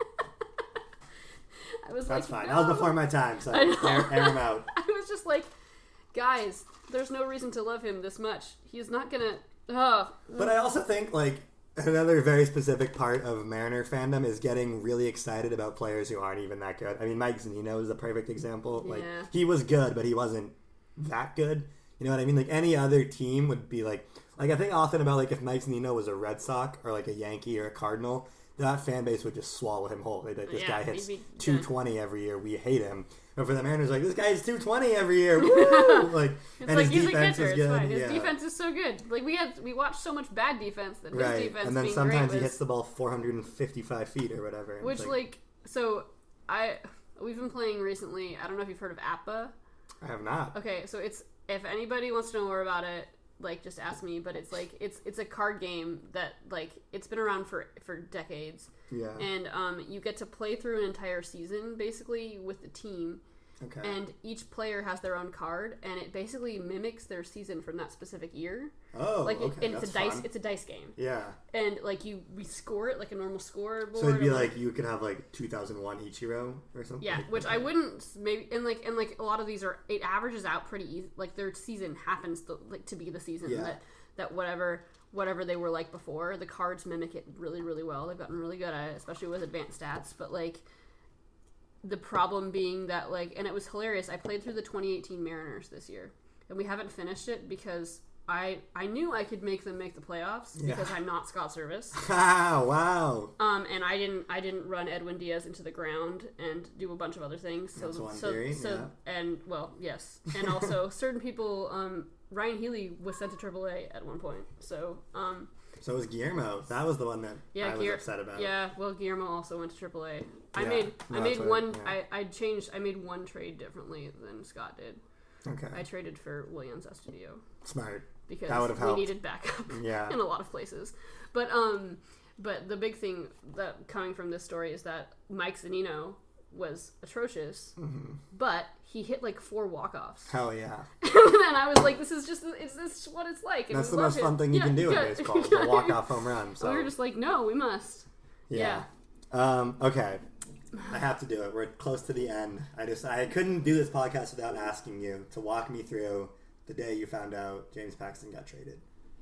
I was That's like, fine. no. That was before my time, so I know. air, air him out. I was just like, guys, there's no reason to love him this much. He's not gonna. Oh, But I also think like another very specific part of Mariner fandom is getting really excited about players who aren't even that good. I mean, Mike Zunino is a perfect example. Like Yeah. he was good, but he wasn't that good. You know what I mean? Like any other team would be like, like I think often about like if Mike Zunino was a Red Sox or like a Yankee or a Cardinal, that fan base would just swallow him whole. They'd be like, this Yeah, guy hits he'd be two done. twenty every year. We hate him. But for the Mariners, like this guy's two twenty every year. Woo! Like it's and like his he's a defense catcher. is It's good. fine. His yeah. defense is so good. Like we had, we watched so much bad defense that his Right, defense and then being sometimes great he was, hits the ball four hundred fifty-five feet or whatever. and which it's like, so I we've been playing recently. I don't know if you've heard of Appa. I have not. Okay, so it's if anybody wants to know more about it, like just ask me. But it's like it's it's a card game that like it's been around for for decades, Yeah. and um you get to play through an entire season basically with the team. Okay. And each player has their own card, and it basically mimics their season from that specific year. oh, Like, it- okay. and it's That's a dice. fun. It's a dice game, Yeah. and like you, we score it like a normal scoreboard. So it'd be and, like you could have like two thousand one Ichiro or something. yeah, which I Okay. wouldn't maybe, and like, and like a lot of these are it averages out pretty easy. Like their season happens to like to be the season Yeah. that that whatever whatever they were like before. The cards mimic it really really well. They've gotten really good at it, especially with advanced stats. But like. The problem being that, like, and it was hilarious. I played through the twenty eighteen Mariners this year, and we haven't finished it because I I knew I could make them make the playoffs Yeah. because I'm not Scott Service. Ah, wow. Um, and I didn't I didn't run Edwin Diaz into the ground and do a bunch of other things. So That's one so theory, so and well yes, and also certain people. Um, Ryan Healy was sent to triple A at one point. So um. So it was Guillermo. That was the one that Yeah, I was Guillermo, upset about. Yeah, well, Guillermo also went to triple A. I Yeah. made No, I made that's what- one. yeah. I, I changed. I made one trade differently than Scott did. Okay. I traded for Williams Astudillo Smart. because That would've we helped. needed backup Yeah. in a lot of places. But um, but the big thing that coming from this story is that Mike Zunino was atrocious, Mm-hmm. but he hit like four walk-offs. Hell yeah. And I was like, this is just, is this what it's like? And That's we the love most him. fun thing you Yeah, can do yeah. in baseball. The walk-off home run. So we were just like, no, we must. yeah. Um, okay. I have to do it. We're close to the end. I just I couldn't do this podcast without asking you to walk me through the day you found out James Paxton got traded.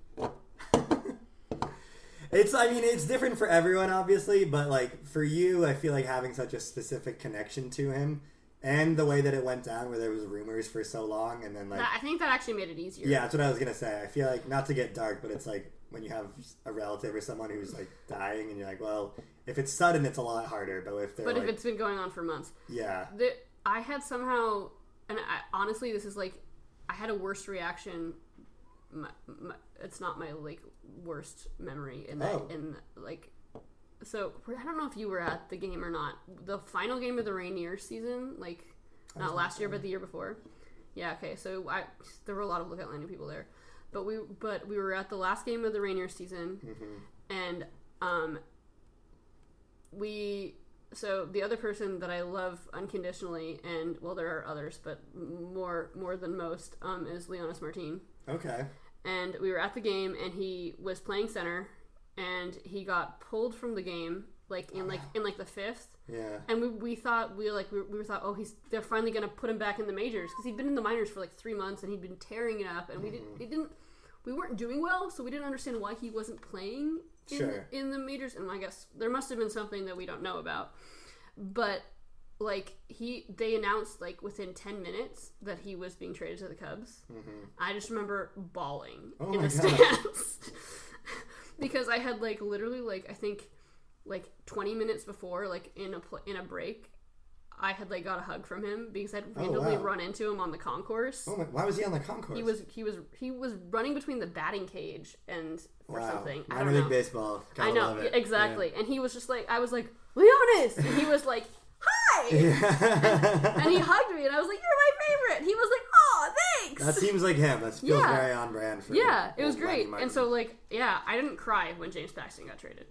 It's, I mean, it's different for everyone, obviously, but, like, for you, I feel like having such a specific connection to him and the way that it went down where there was rumors for so long and then, like... I think that actually made it easier. Yeah, that's what I was going to say. I feel like, not to get dark, but it's like when you have a relative or someone who's, like, dying and you're like, well, if it's sudden, it's a lot harder, but if they're, But like... if it's been going on for months. Yeah. The, I had somehow, and I, honestly, this is, like, I had a worse reaction... My, my, it's not my like worst memory in that Oh. in like so I don't know if you were at the game or not, the final game of the Rainier season, like not last year but the year before. Yeah, okay, so I there were a lot of Lookout Landing people there, but we but we were at the last game of the Rainier season. Mm-hmm. And um we so the other person that I love unconditionally, and well there are others but more more than most, um is Leonis Martin. Okay. And we were at the game, and he was playing center, and he got pulled from the game, like in like in like the fifth. Yeah. And we, we thought we were like we, were, we were thought oh he's they're finally gonna put him back in the majors because he'd been in the minors for like three months and he'd been tearing it up, and mm-hmm. we didn't we didn't we weren't doing well, so we didn't understand why he wasn't playing in, sure. in the majors. And I guess there must have been something that we don't know about, but. Like he, they announced like within ten minutes that he was being traded to the Cubs. Mm-hmm. I just remember bawling oh in the God. stands because I had like literally like I think like twenty minutes before, like in a pl- in a break, I had like got a hug from him because I'd randomly oh, wow. run into him on the concourse. Oh my! Why was he on the concourse? He was he was he was running between the batting cage and or wow. something. I Minor don't league know. baseball. Gotta I know love it. exactly, Yeah. and he was just like I was like Leonis, and he was like. Hi! and, and he hugged me, and I was like, "You're my favorite." He was like, "Oh, thanks." That seems like him. That feels Yeah. very on brand for Yeah, it was old great. Lenny Martin. And so, like, yeah, I didn't cry when James Paxton got traded.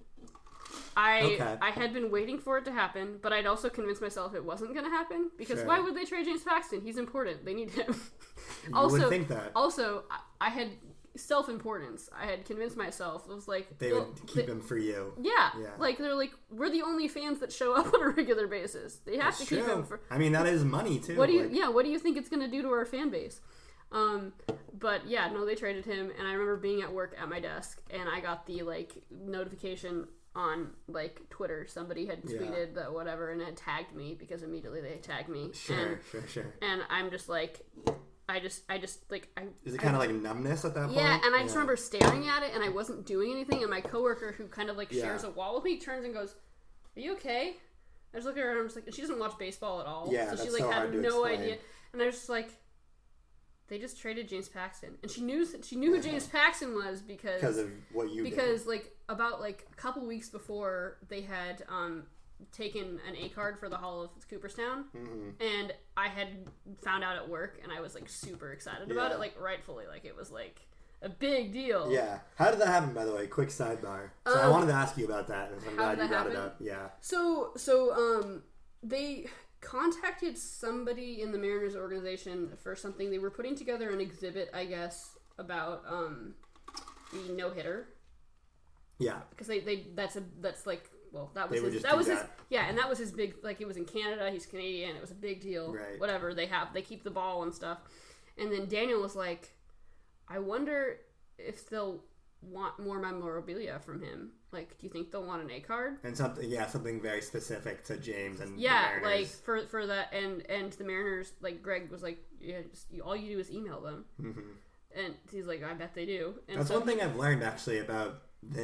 I Okay. I had been waiting for it to happen, but I'd also convinced myself it wasn't going to happen because Sure. why would they trade James Paxton? He's important. They need him. You also, would think that. Also, I, I had self-importance. I had convinced myself. It was like They well, would keep they- him for you. Yeah, Yeah. like they're like we're the only fans that show up on a regular basis. They have That's to keep true. him for. I mean, that is money too. What do you? like- Yeah, what do you think it's going to do to our fan base? Um, but yeah, no, they traded him, and I remember being at work at my desk, and I got the like notification on like Twitter. Somebody had Yeah. tweeted that whatever, and had tagged me because immediately they tagged me. Sure, and, sure, sure. and I'm just like, I just, I just like, I. Is it I- kind of like numbness at that point? Yeah, and I just remember staring at it, and I wasn't doing anything, and my coworker, who kind of like Yeah. shares a wall with me, turns and goes, "Are you okay?" I just look at her, and I'm just like, she doesn't watch baseball at all, Yeah, so she that's like so had hard to no explain. idea, and I was just like, they just traded James Paxton, and she knew she knew who James Paxton was because because of what you because like about like a couple weeks before they had um taken an A card for the Hall of Cooperstown, mm-hmm. and I had found out at work, and I was like super excited about Yeah. it, like rightfully, like it was like a big deal. did. Yeah. How did that happen, by the way? Quick sidebar. So I Um, wanted to ask you about that, and I'm how glad did you that brought it happen? up. Yeah. So so um they contacted somebody in the Mariners organization for something. They were putting together an exhibit, I guess, about um the no hitter. Yeah. Because they, they that's a that's like well that was They would his, just that do was his that. yeah and that was his big like it was in Canada, he's Canadian, it was a big deal. Right. Whatever, they have they keep the ball and stuff. And then Daniel was like, I wonder if they'll want more memorabilia from him. Like, do you think they'll want an A card? And something, yeah, something very specific to James and Yeah, the like Mariners. for for that, and and the Mariners, like Greg was like, yeah, just, all you do is email them, Mhm. and he's like, I bet they do. And That's so, one thing I've learned actually about this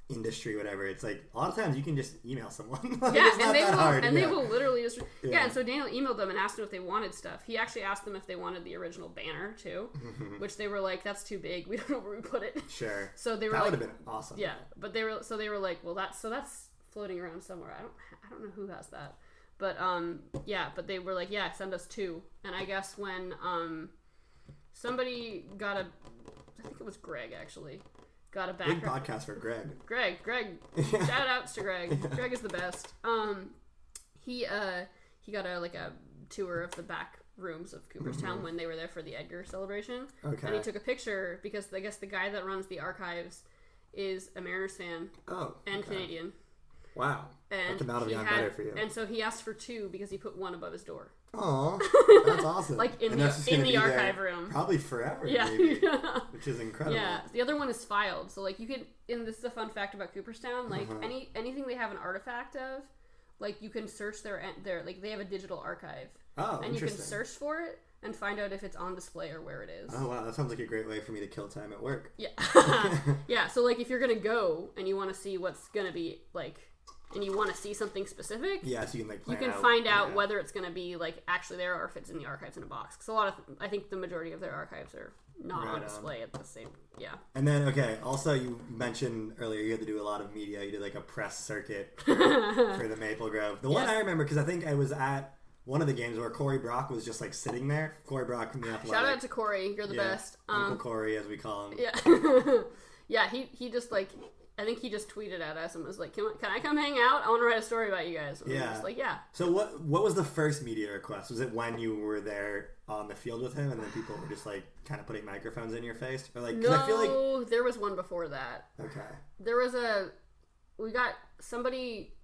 industry, whatever, it's like a lot of times you can just email someone. Like, Yeah, it's not and they that will, hard. and yeah. they will literally just yeah. Yeah. And so Daniel emailed them and asked them if they wanted stuff. He actually asked them if they wanted the original banner too, which they were like, "That's too big. We don't know where we put it." Sure. So they were that like, would have been awesome. yeah, but they were so they were like, "Well, that's so that's floating around somewhere. I don't I don't know who has that." But um yeah, but they were like, "Yeah, send us two." And I guess when um somebody got a I think it was Greg actually. Got a Big background. podcast for Greg. Greg, Greg, shout outs to Greg. Greg is the best. Um, he uh he got a like a tour of the back rooms of Cooperstown when they were there for the Edgar celebration. Okay. And he took a picture because I guess the guy that runs the archives is a Mariners fan Oh. and okay. Canadian. Wow. And that could not have he gone had, better for you. And so he asked for two because he put one above his door. Aw, that's awesome. Like in And the that's just in gonna the be archive there room. Probably forever, Yeah. maybe, which is incredible. Yeah, the other one is filed. So like you could, and this is a fun fact about Cooperstown. Like Uh-huh. any anything they have an artifact of, like you can search their their like they have a digital archive, Oh, and you can interesting. search for it and find out if it's on display or where it is. Oh, wow. That sounds like a great way for me to kill time at work. Yeah, yeah. So like if you're gonna go and you want to see what's gonna be like, and you want to see something specific, Yeah, so you can like you plan can find out yeah. whether it's going to be like actually there or if it's in the archives in a box. Because a lot of, I think the majority of their archives are not Right on on. display at the same. Yeah. And then, okay, also you mentioned earlier you had to do a lot of media. You did like a press circuit for the Maple Grove. The one Yeah. I remember, because I think I was at one of the games where Corey Brock was just like sitting there. Corey Brock from the Athletic. Shout out to Corey, you're the Yeah, best. Uncle Um, Corey, as we call him. yeah, yeah. He he just like. I think he just tweeted at us and was like, "Can, can I come hang out? I want to write a story about you guys." And we were Yeah. just like, yeah. So what what was the first media request? Was it when you were there on the field with him, and then people were just like kind of putting microphones in your face, or like? 'Cause No, I feel like there was one before that. okay, There was a. We got somebody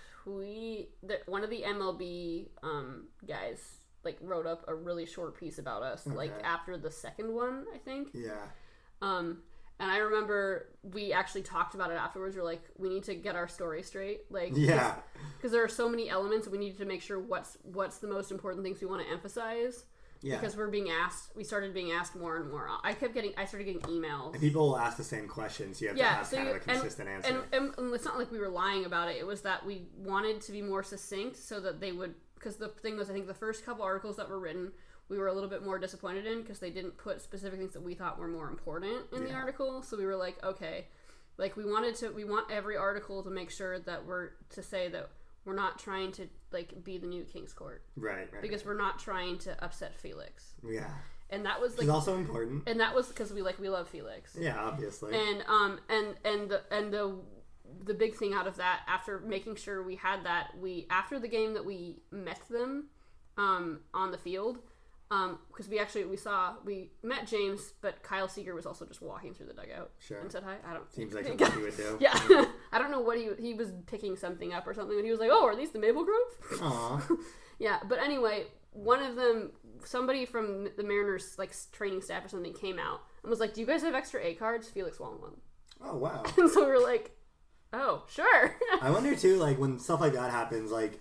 tweet that one of the M L B um, guys like wrote up a really short piece about us, like Okay. after the second one, I think. yeah, Um, and I remember we actually talked about it afterwards. We're like, we need to get our story straight, like, yeah, because there are so many elements. We needed to make sure what's what's the most important things we want to emphasize. yeah. Because we're being asked, we started being asked more and more. I kept getting, I started getting emails. And people will ask the same questions. You have to Yeah, have so kind you, of a consistent and, answer. and, and, and it's not like we were lying about it. It was that we wanted to be more succinct so that they would, because the thing was, I think the first couple articles that were written, we were a little bit more disappointed in because they didn't put specific things that we thought were more important in the Yeah. article. So we were like, okay, like we wanted to, we want every article to make sure that we're, to say that we're not trying to like be the new King's Court. right, right. Because we're not trying to upset Felix. yeah, And that was which like, is also important. and that was because we like, we love Felix. Yeah, obviously. And um and and the and the the big thing out of that, after making sure we had that, we after the game that we met them um on the field, um because we actually we saw we met James, but Kyle Seeger was also just walking through the dugout Sure. and said hi. I don't Seems like something you would do. yeah. I don't know what he he was picking something up or something, and he was like, "Oh, are these the Maple Grove?" Aw. Yeah, but anyway, one of them, somebody from the Mariners like training staff or something, came out and was like, "Do you guys have extra A cards?" Felix won one. Oh, wow. And so we were like, oh, sure. I wonder, too, like, when stuff like that happens, like,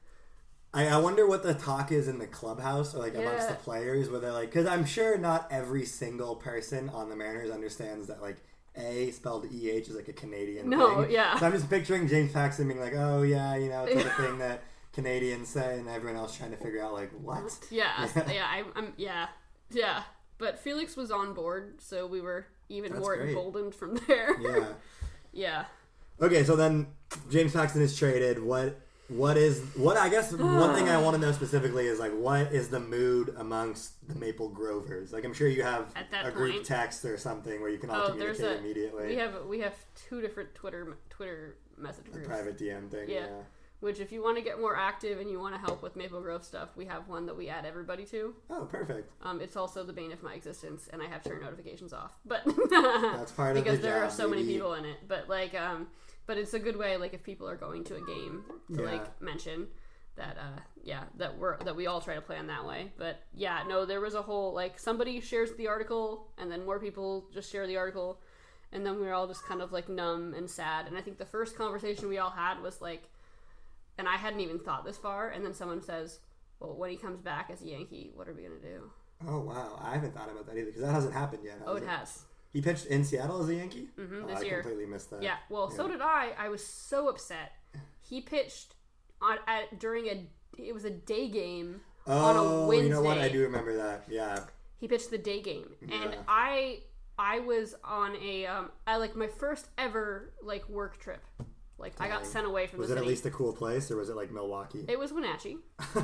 I, I wonder what the talk is in the clubhouse or, like, amongst Yeah. the players, where they're like, because I'm sure not every single person on the Mariners understands that, like, A spelled E H is, like, a Canadian No, thing. yeah. So I'm just picturing James Paxton being like, oh, yeah, you know, it's like a thing that Canadians say, and everyone else trying to figure out, like, what? Yeah, yeah, I, I'm, yeah, yeah. But Felix was on board, so we were even That's more great. emboldened from there. Yeah. Yeah. Okay, so then James Paxton is traded. What what is what I guess one thing I want to know specifically is like what is the mood amongst the Maple Grovers? Like I'm sure you have At that a group point- text or something where you can all Oh, there's communicate a immediately. we have we have two different Twitter Twitter message a groups. private D M thing. Yeah. Yeah. Which, if you want to get more active and you want to help with Maple Grove stuff, we have one that we add everybody to. Oh, perfect. Um, it's also the bane of my existence, and I have turn notifications off. But That's part of because the there are job, so many baby. people in it. But like, um, but it's a good way. Like, if people are going to a game, to Yeah. like mention that, uh, yeah, that we're that we all try to plan that way. But yeah, no, there was a whole like somebody shares the article, and then more people just share the article, and then we were all just kind of like numb and sad. And I think the first conversation we all had was like. And I hadn't even thought this far, and then someone says, well, when he comes back as a Yankee, what are we going to do? Oh wow, I haven't thought about that either because that hasn't happened yet. Oh, has it has. He pitched in Seattle as a Yankee? Mm-hmm, oh, this I year. completely missed that. Yeah, well, yeah. so did I. I was so upset. He pitched on at during a it was a day game oh, on a Wednesday. You know what? I do remember that. Yeah. He pitched the day game, and Yeah. I I was on a um I like my first ever like work trip. Like I got Dang. sent away from Was the it city. at least a cool place, or was it like Milwaukee? It was Wenatchee.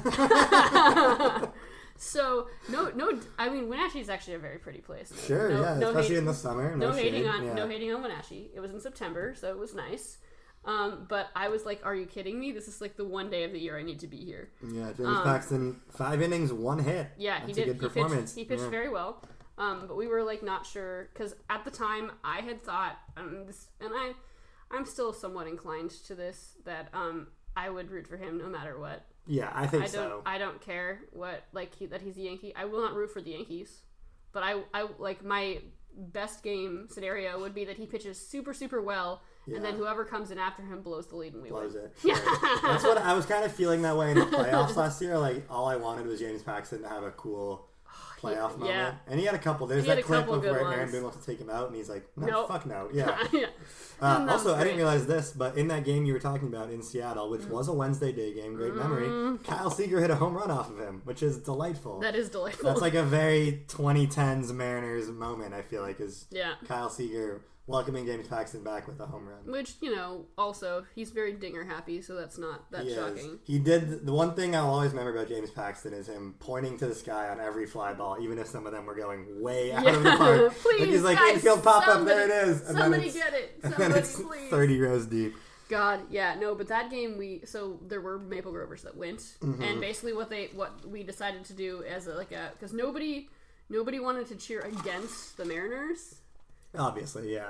So no, no. I mean, Wenatchee is actually a very pretty place. No, Sure, no, yeah, no especially hate, in the summer. No, no hating shade. on yeah. no hating on Wenatchee. It was in September, so it was nice. Um, but I was like, "Are you kidding me? This is like the one day of the year I need to be here." Yeah, James Um, Paxton, five innings, one hit. Yeah, That's he a did. good He performance. pitched, he pitched yeah. very well. Um, but we were like not sure because at the time I had thought, um, this, and I, I'm still somewhat inclined to this that um, I would root for him no matter what. Yeah, I think I don't. so. I don't care what like he, that he's a Yankee. I will not root for the Yankees, but I, I like my best game scenario would be that he pitches super super well, Yeah. and then whoever comes in after him blows the lead and we Blows win. it. Right. That's what I was kind of feeling that way in the playoffs last year. Like all I wanted was James Paxton to have a cool playoff He- moment, yeah. and he had a couple. There's He had that a clip couple of good where ones. Aaron Boone wants to take him out, and he's like, "No, Nope. fuck no." Yeah. yeah. Uh, And that also, was I didn't great. realize this, but in that game you were talking about in Seattle, which was a Wednesday day game, great memory, Kyle Seager hit a home run off of him, which is delightful. That is delightful. That's like a very twenty tens Mariners moment, I feel like, is yeah. Kyle Seager welcoming James Paxton back with a home run. Which, you know, also, he's very dinger happy, so that's not that He is. shocking. He did, the one thing I'll always remember about James Paxton is him pointing to the sky on every fly ball, even if some of them were going way out of the park. Please, like he's like, guys, infield pop up, somebody- there it is. And then Somebody it's, get it. and Somebody, then it's please. thirty rows deep. God, yeah, no, but that game we so there were Maple Grovers that went, Mm-hmm. and basically what they what we decided to do as a, like a because nobody nobody wanted to cheer against the Mariners. Obviously, yeah.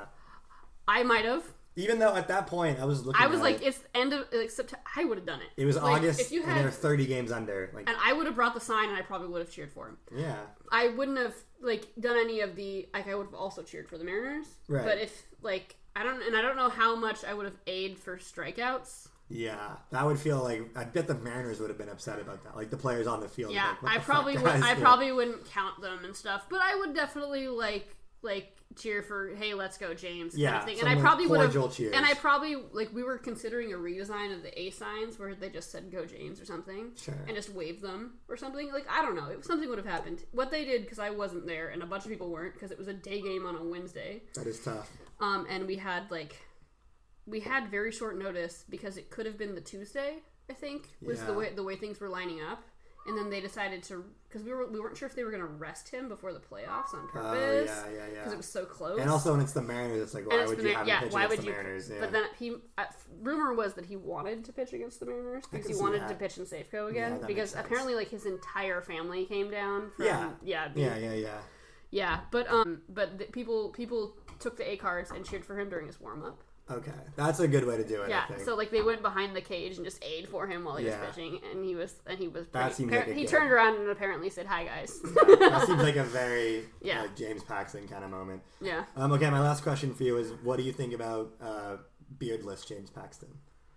I might have. Even though at that point I was looking I was at like, it, it's end of like September. I would have done it. it was like, August if you and had, they were thirty games under. Like, and I would have brought the sign, and I probably would have cheered for him. yeah. I wouldn't have like done any of the like I would have also cheered for the Mariners. Right. But if like I don't and I don't know how much I would have aided for strikeouts. Yeah, that would feel like I bet the Mariners would have been upset about that. Like the players on the field. Yeah, like, what I the probably fuck, would. guys? I Yeah. probably wouldn't count them and stuff, but I would definitely like like cheer for hey, let's go, James. Kind Yeah, of thing. some, And I like, probably would have. cordial cheers. And I probably like we were considering a redesign of the A signs where they just said "Go James" or something, Sure. and just waved them or something. Like I don't know, it, something would have happened. What they did because I wasn't there and a bunch of people weren't because it was a day game on a Wednesday. That is tough. Um, and we had like we had very short notice because it could have been the Tuesday. I think was the Yeah. way the way things were lining up, and then they decided to because we were we weren't sure if they were going to rest him before the playoffs on Oh purpose yeah, yeah, yeah. because it was so close. And also when it's the Mariners, it's like, And why it's would the you Mar- have yeah, him pitch why against would the you? Mariners? Yeah. But then he uh, rumor was that he wanted to pitch against the Mariners because can he see wanted that. to pitch in Safeco Yeah, again that because makes sense. apparently like his entire family came down. From, Yeah. yeah, yeah, yeah, yeah. yeah. But um, but the, people people took the A cards and cheered for him during his warm up. Okay, that's a good way to do it. Yeah, I think. so like they went behind the cage and just aid for him while he Yeah. was pitching, and he was and he was. That Pretty, seems appar- like a he good- turned around and apparently said, "Hi guys." that seems like a very Yeah. like James Paxton kind of moment. yeah. Um, okay, my last question for you is, what do you think about uh, beardless James Paxton?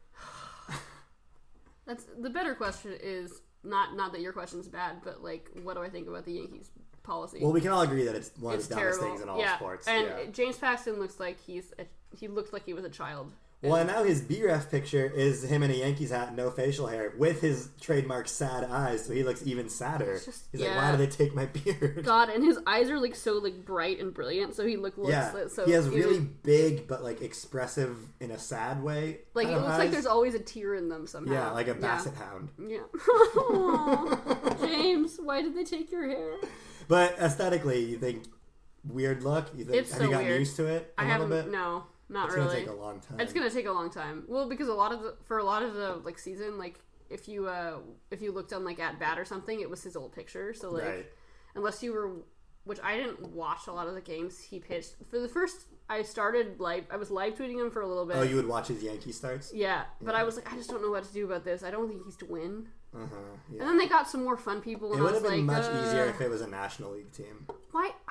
That's the better question is not not that your question's bad, but like what do I think about the Yankees policy? Well, we can all agree that it's one it's of the dumbest terrible. things in all yeah. sports. And yeah. James Paxton looks like he's a, he looked like he was a child. Well, and now his B Ref picture is him in a Yankees hat, no facial hair, with his trademark sad eyes, so he looks even sadder. It's just- He's like, yeah. why do they take my beard? God, and his eyes are like so like bright and brilliant, so he look looks yeah, so he has even- really big but like expressive in a sad way. like it kind of looks like eyes. there's always a tear in them somehow. yeah, like a basset hound. Yeah. Aw, James, why did they take your hair? But aesthetically, you think weird look? You think It's have so you gotten weird. used to it a I little haven't. bit? No, not It's really. gonna take a long time. It's gonna take a long time. Well, because a lot of the for a lot of the like season, like if you uh if you looked on like at bat or something, it was his old picture. So like Right. unless you were, which I didn't watch a lot of the games he pitched for the first. I started live. I was live tweeting him for a little bit. Oh, you would watch his Yankee starts? Yeah, but I was like, I just don't know what to do about this. I don't think he's to win. Uh huh. Yeah. And then they got some more fun people. And It would I have was been like, much uh, easier if it was a National League team. Why? I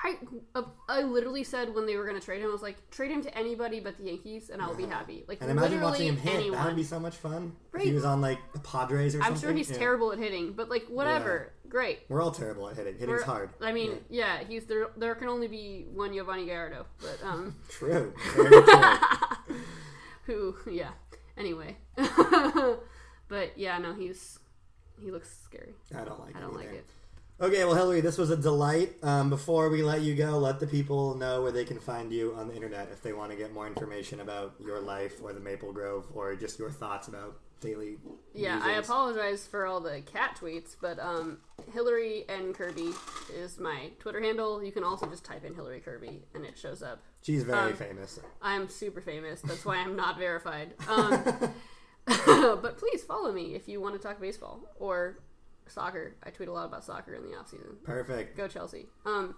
I uh, I literally said when they were going to trade him, I was like, trade him to anybody but the Yankees, and I'll be happy. Like, and imagine literally watching him hit. anyone. That would be so much fun. Right. If he was on, like, the Padres or I'm something. sure he's yeah. terrible at hitting, but, like, whatever. Yeah. Great. We're all terrible at hitting. Hitting's We're, hard. I mean, yeah. yeah, he's there. There can only be one Giovanni Gallardo, but um. True. Very true. Who? Yeah. Anyway. But yeah, no, he's he looks scary. I don't like. I it don't either. like it. Okay, well, Hillary, this was a delight. Um, before we let you go, let the people know where they can find you on the internet if they want to get more information about your life or the Maple Grove or just your thoughts about daily Yeah, musings. I apologize for all the cat tweets, but um, Hillary N. Kirby is my Twitter handle. You can also just type in Hillary Kirby and it shows up. She's very um, famous. I'm super famous. That's why I'm not verified. Um, but please follow me if you want to talk baseball or soccer. I tweet a lot about soccer in the off season. Perfect. Go Chelsea. Um,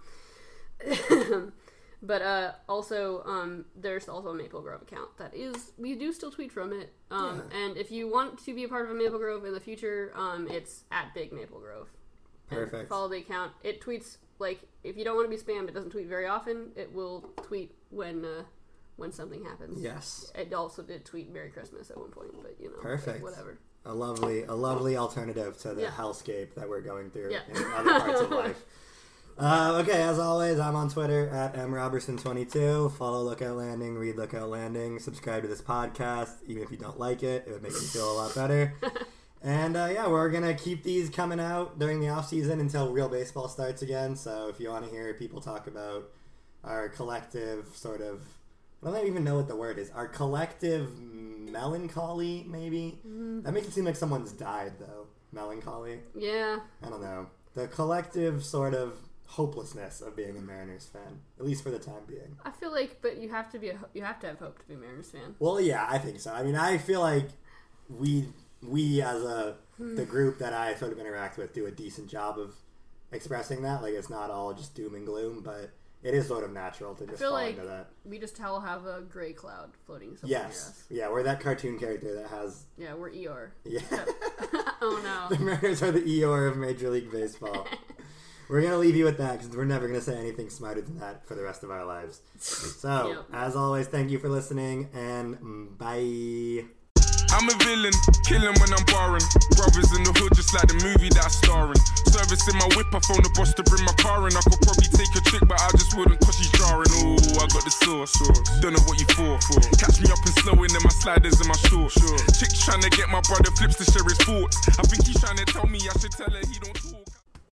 but uh, also, um, there's also a Maple Grove account that is, we do still tweet from it. Um, Yeah. And if you want to be a part of a Maple Grove in the future, um, it's at Big Maple Grove. Perfect. And follow the account. It tweets, like, if you don't want to be spammed, it doesn't tweet very often. It will tweet when uh, when something happens. Yes. It also did tweet Merry Christmas at one point, but, you know, Perfect. like, whatever. A lovely, a lovely alternative to the Yeah. hellscape that we're going through Yeah. in other parts of life. Uh, okay, as always, I'm on Twitter at m robertson twenty-two. Follow Lookout Landing, read Lookout Landing, subscribe to this podcast. Even if you don't like it, it would make me feel a lot better. And uh, yeah, we're gonna keep these coming out during the off season until real baseball starts again. So if you want to hear people talk about our collective sort of, I don't even know what the word is. Our collective melancholy, maybe? Mm. That makes it seem like someone's died, though. Melancholy? Yeah. I don't know. The collective sort of hopelessness of being a Mariners fan, at least for the time being. I feel like, but you have to be, a, you have to have hope to be a Mariners fan. Well, yeah, I think so. I mean, I feel like we, we as a, the group that I sort of interact with do a decent job of expressing that. Like, it's not all just doom and gloom, but it is sort of natural to just I feel fall like into that. We just all have a gray cloud floating somewhere near Yes. us. Yeah, we're that cartoon character that has... Yeah, we're E R. Yeah. Oh, no. The Mariners are the E R of Major League Baseball. We're going to leave you with that because we're never going to say anything smarter than that for the rest of our lives. So, Yep. as always, thank you for listening, and bye. I'm a villain, killing when I'm barring. Brothers in the hood, just like the movie that I'm starring. Servicing my whip, I phone the boss to bring my car in. I could probably take a chick, but I just wouldn't cause she's jarring. Ooh, I got the sauce, don't know what you for. Catch me up and slowing in my sliders and my shorts. Chick's trying to get my brother flips to share his thoughts. I think he's trying to tell me I should tell her he don't talk.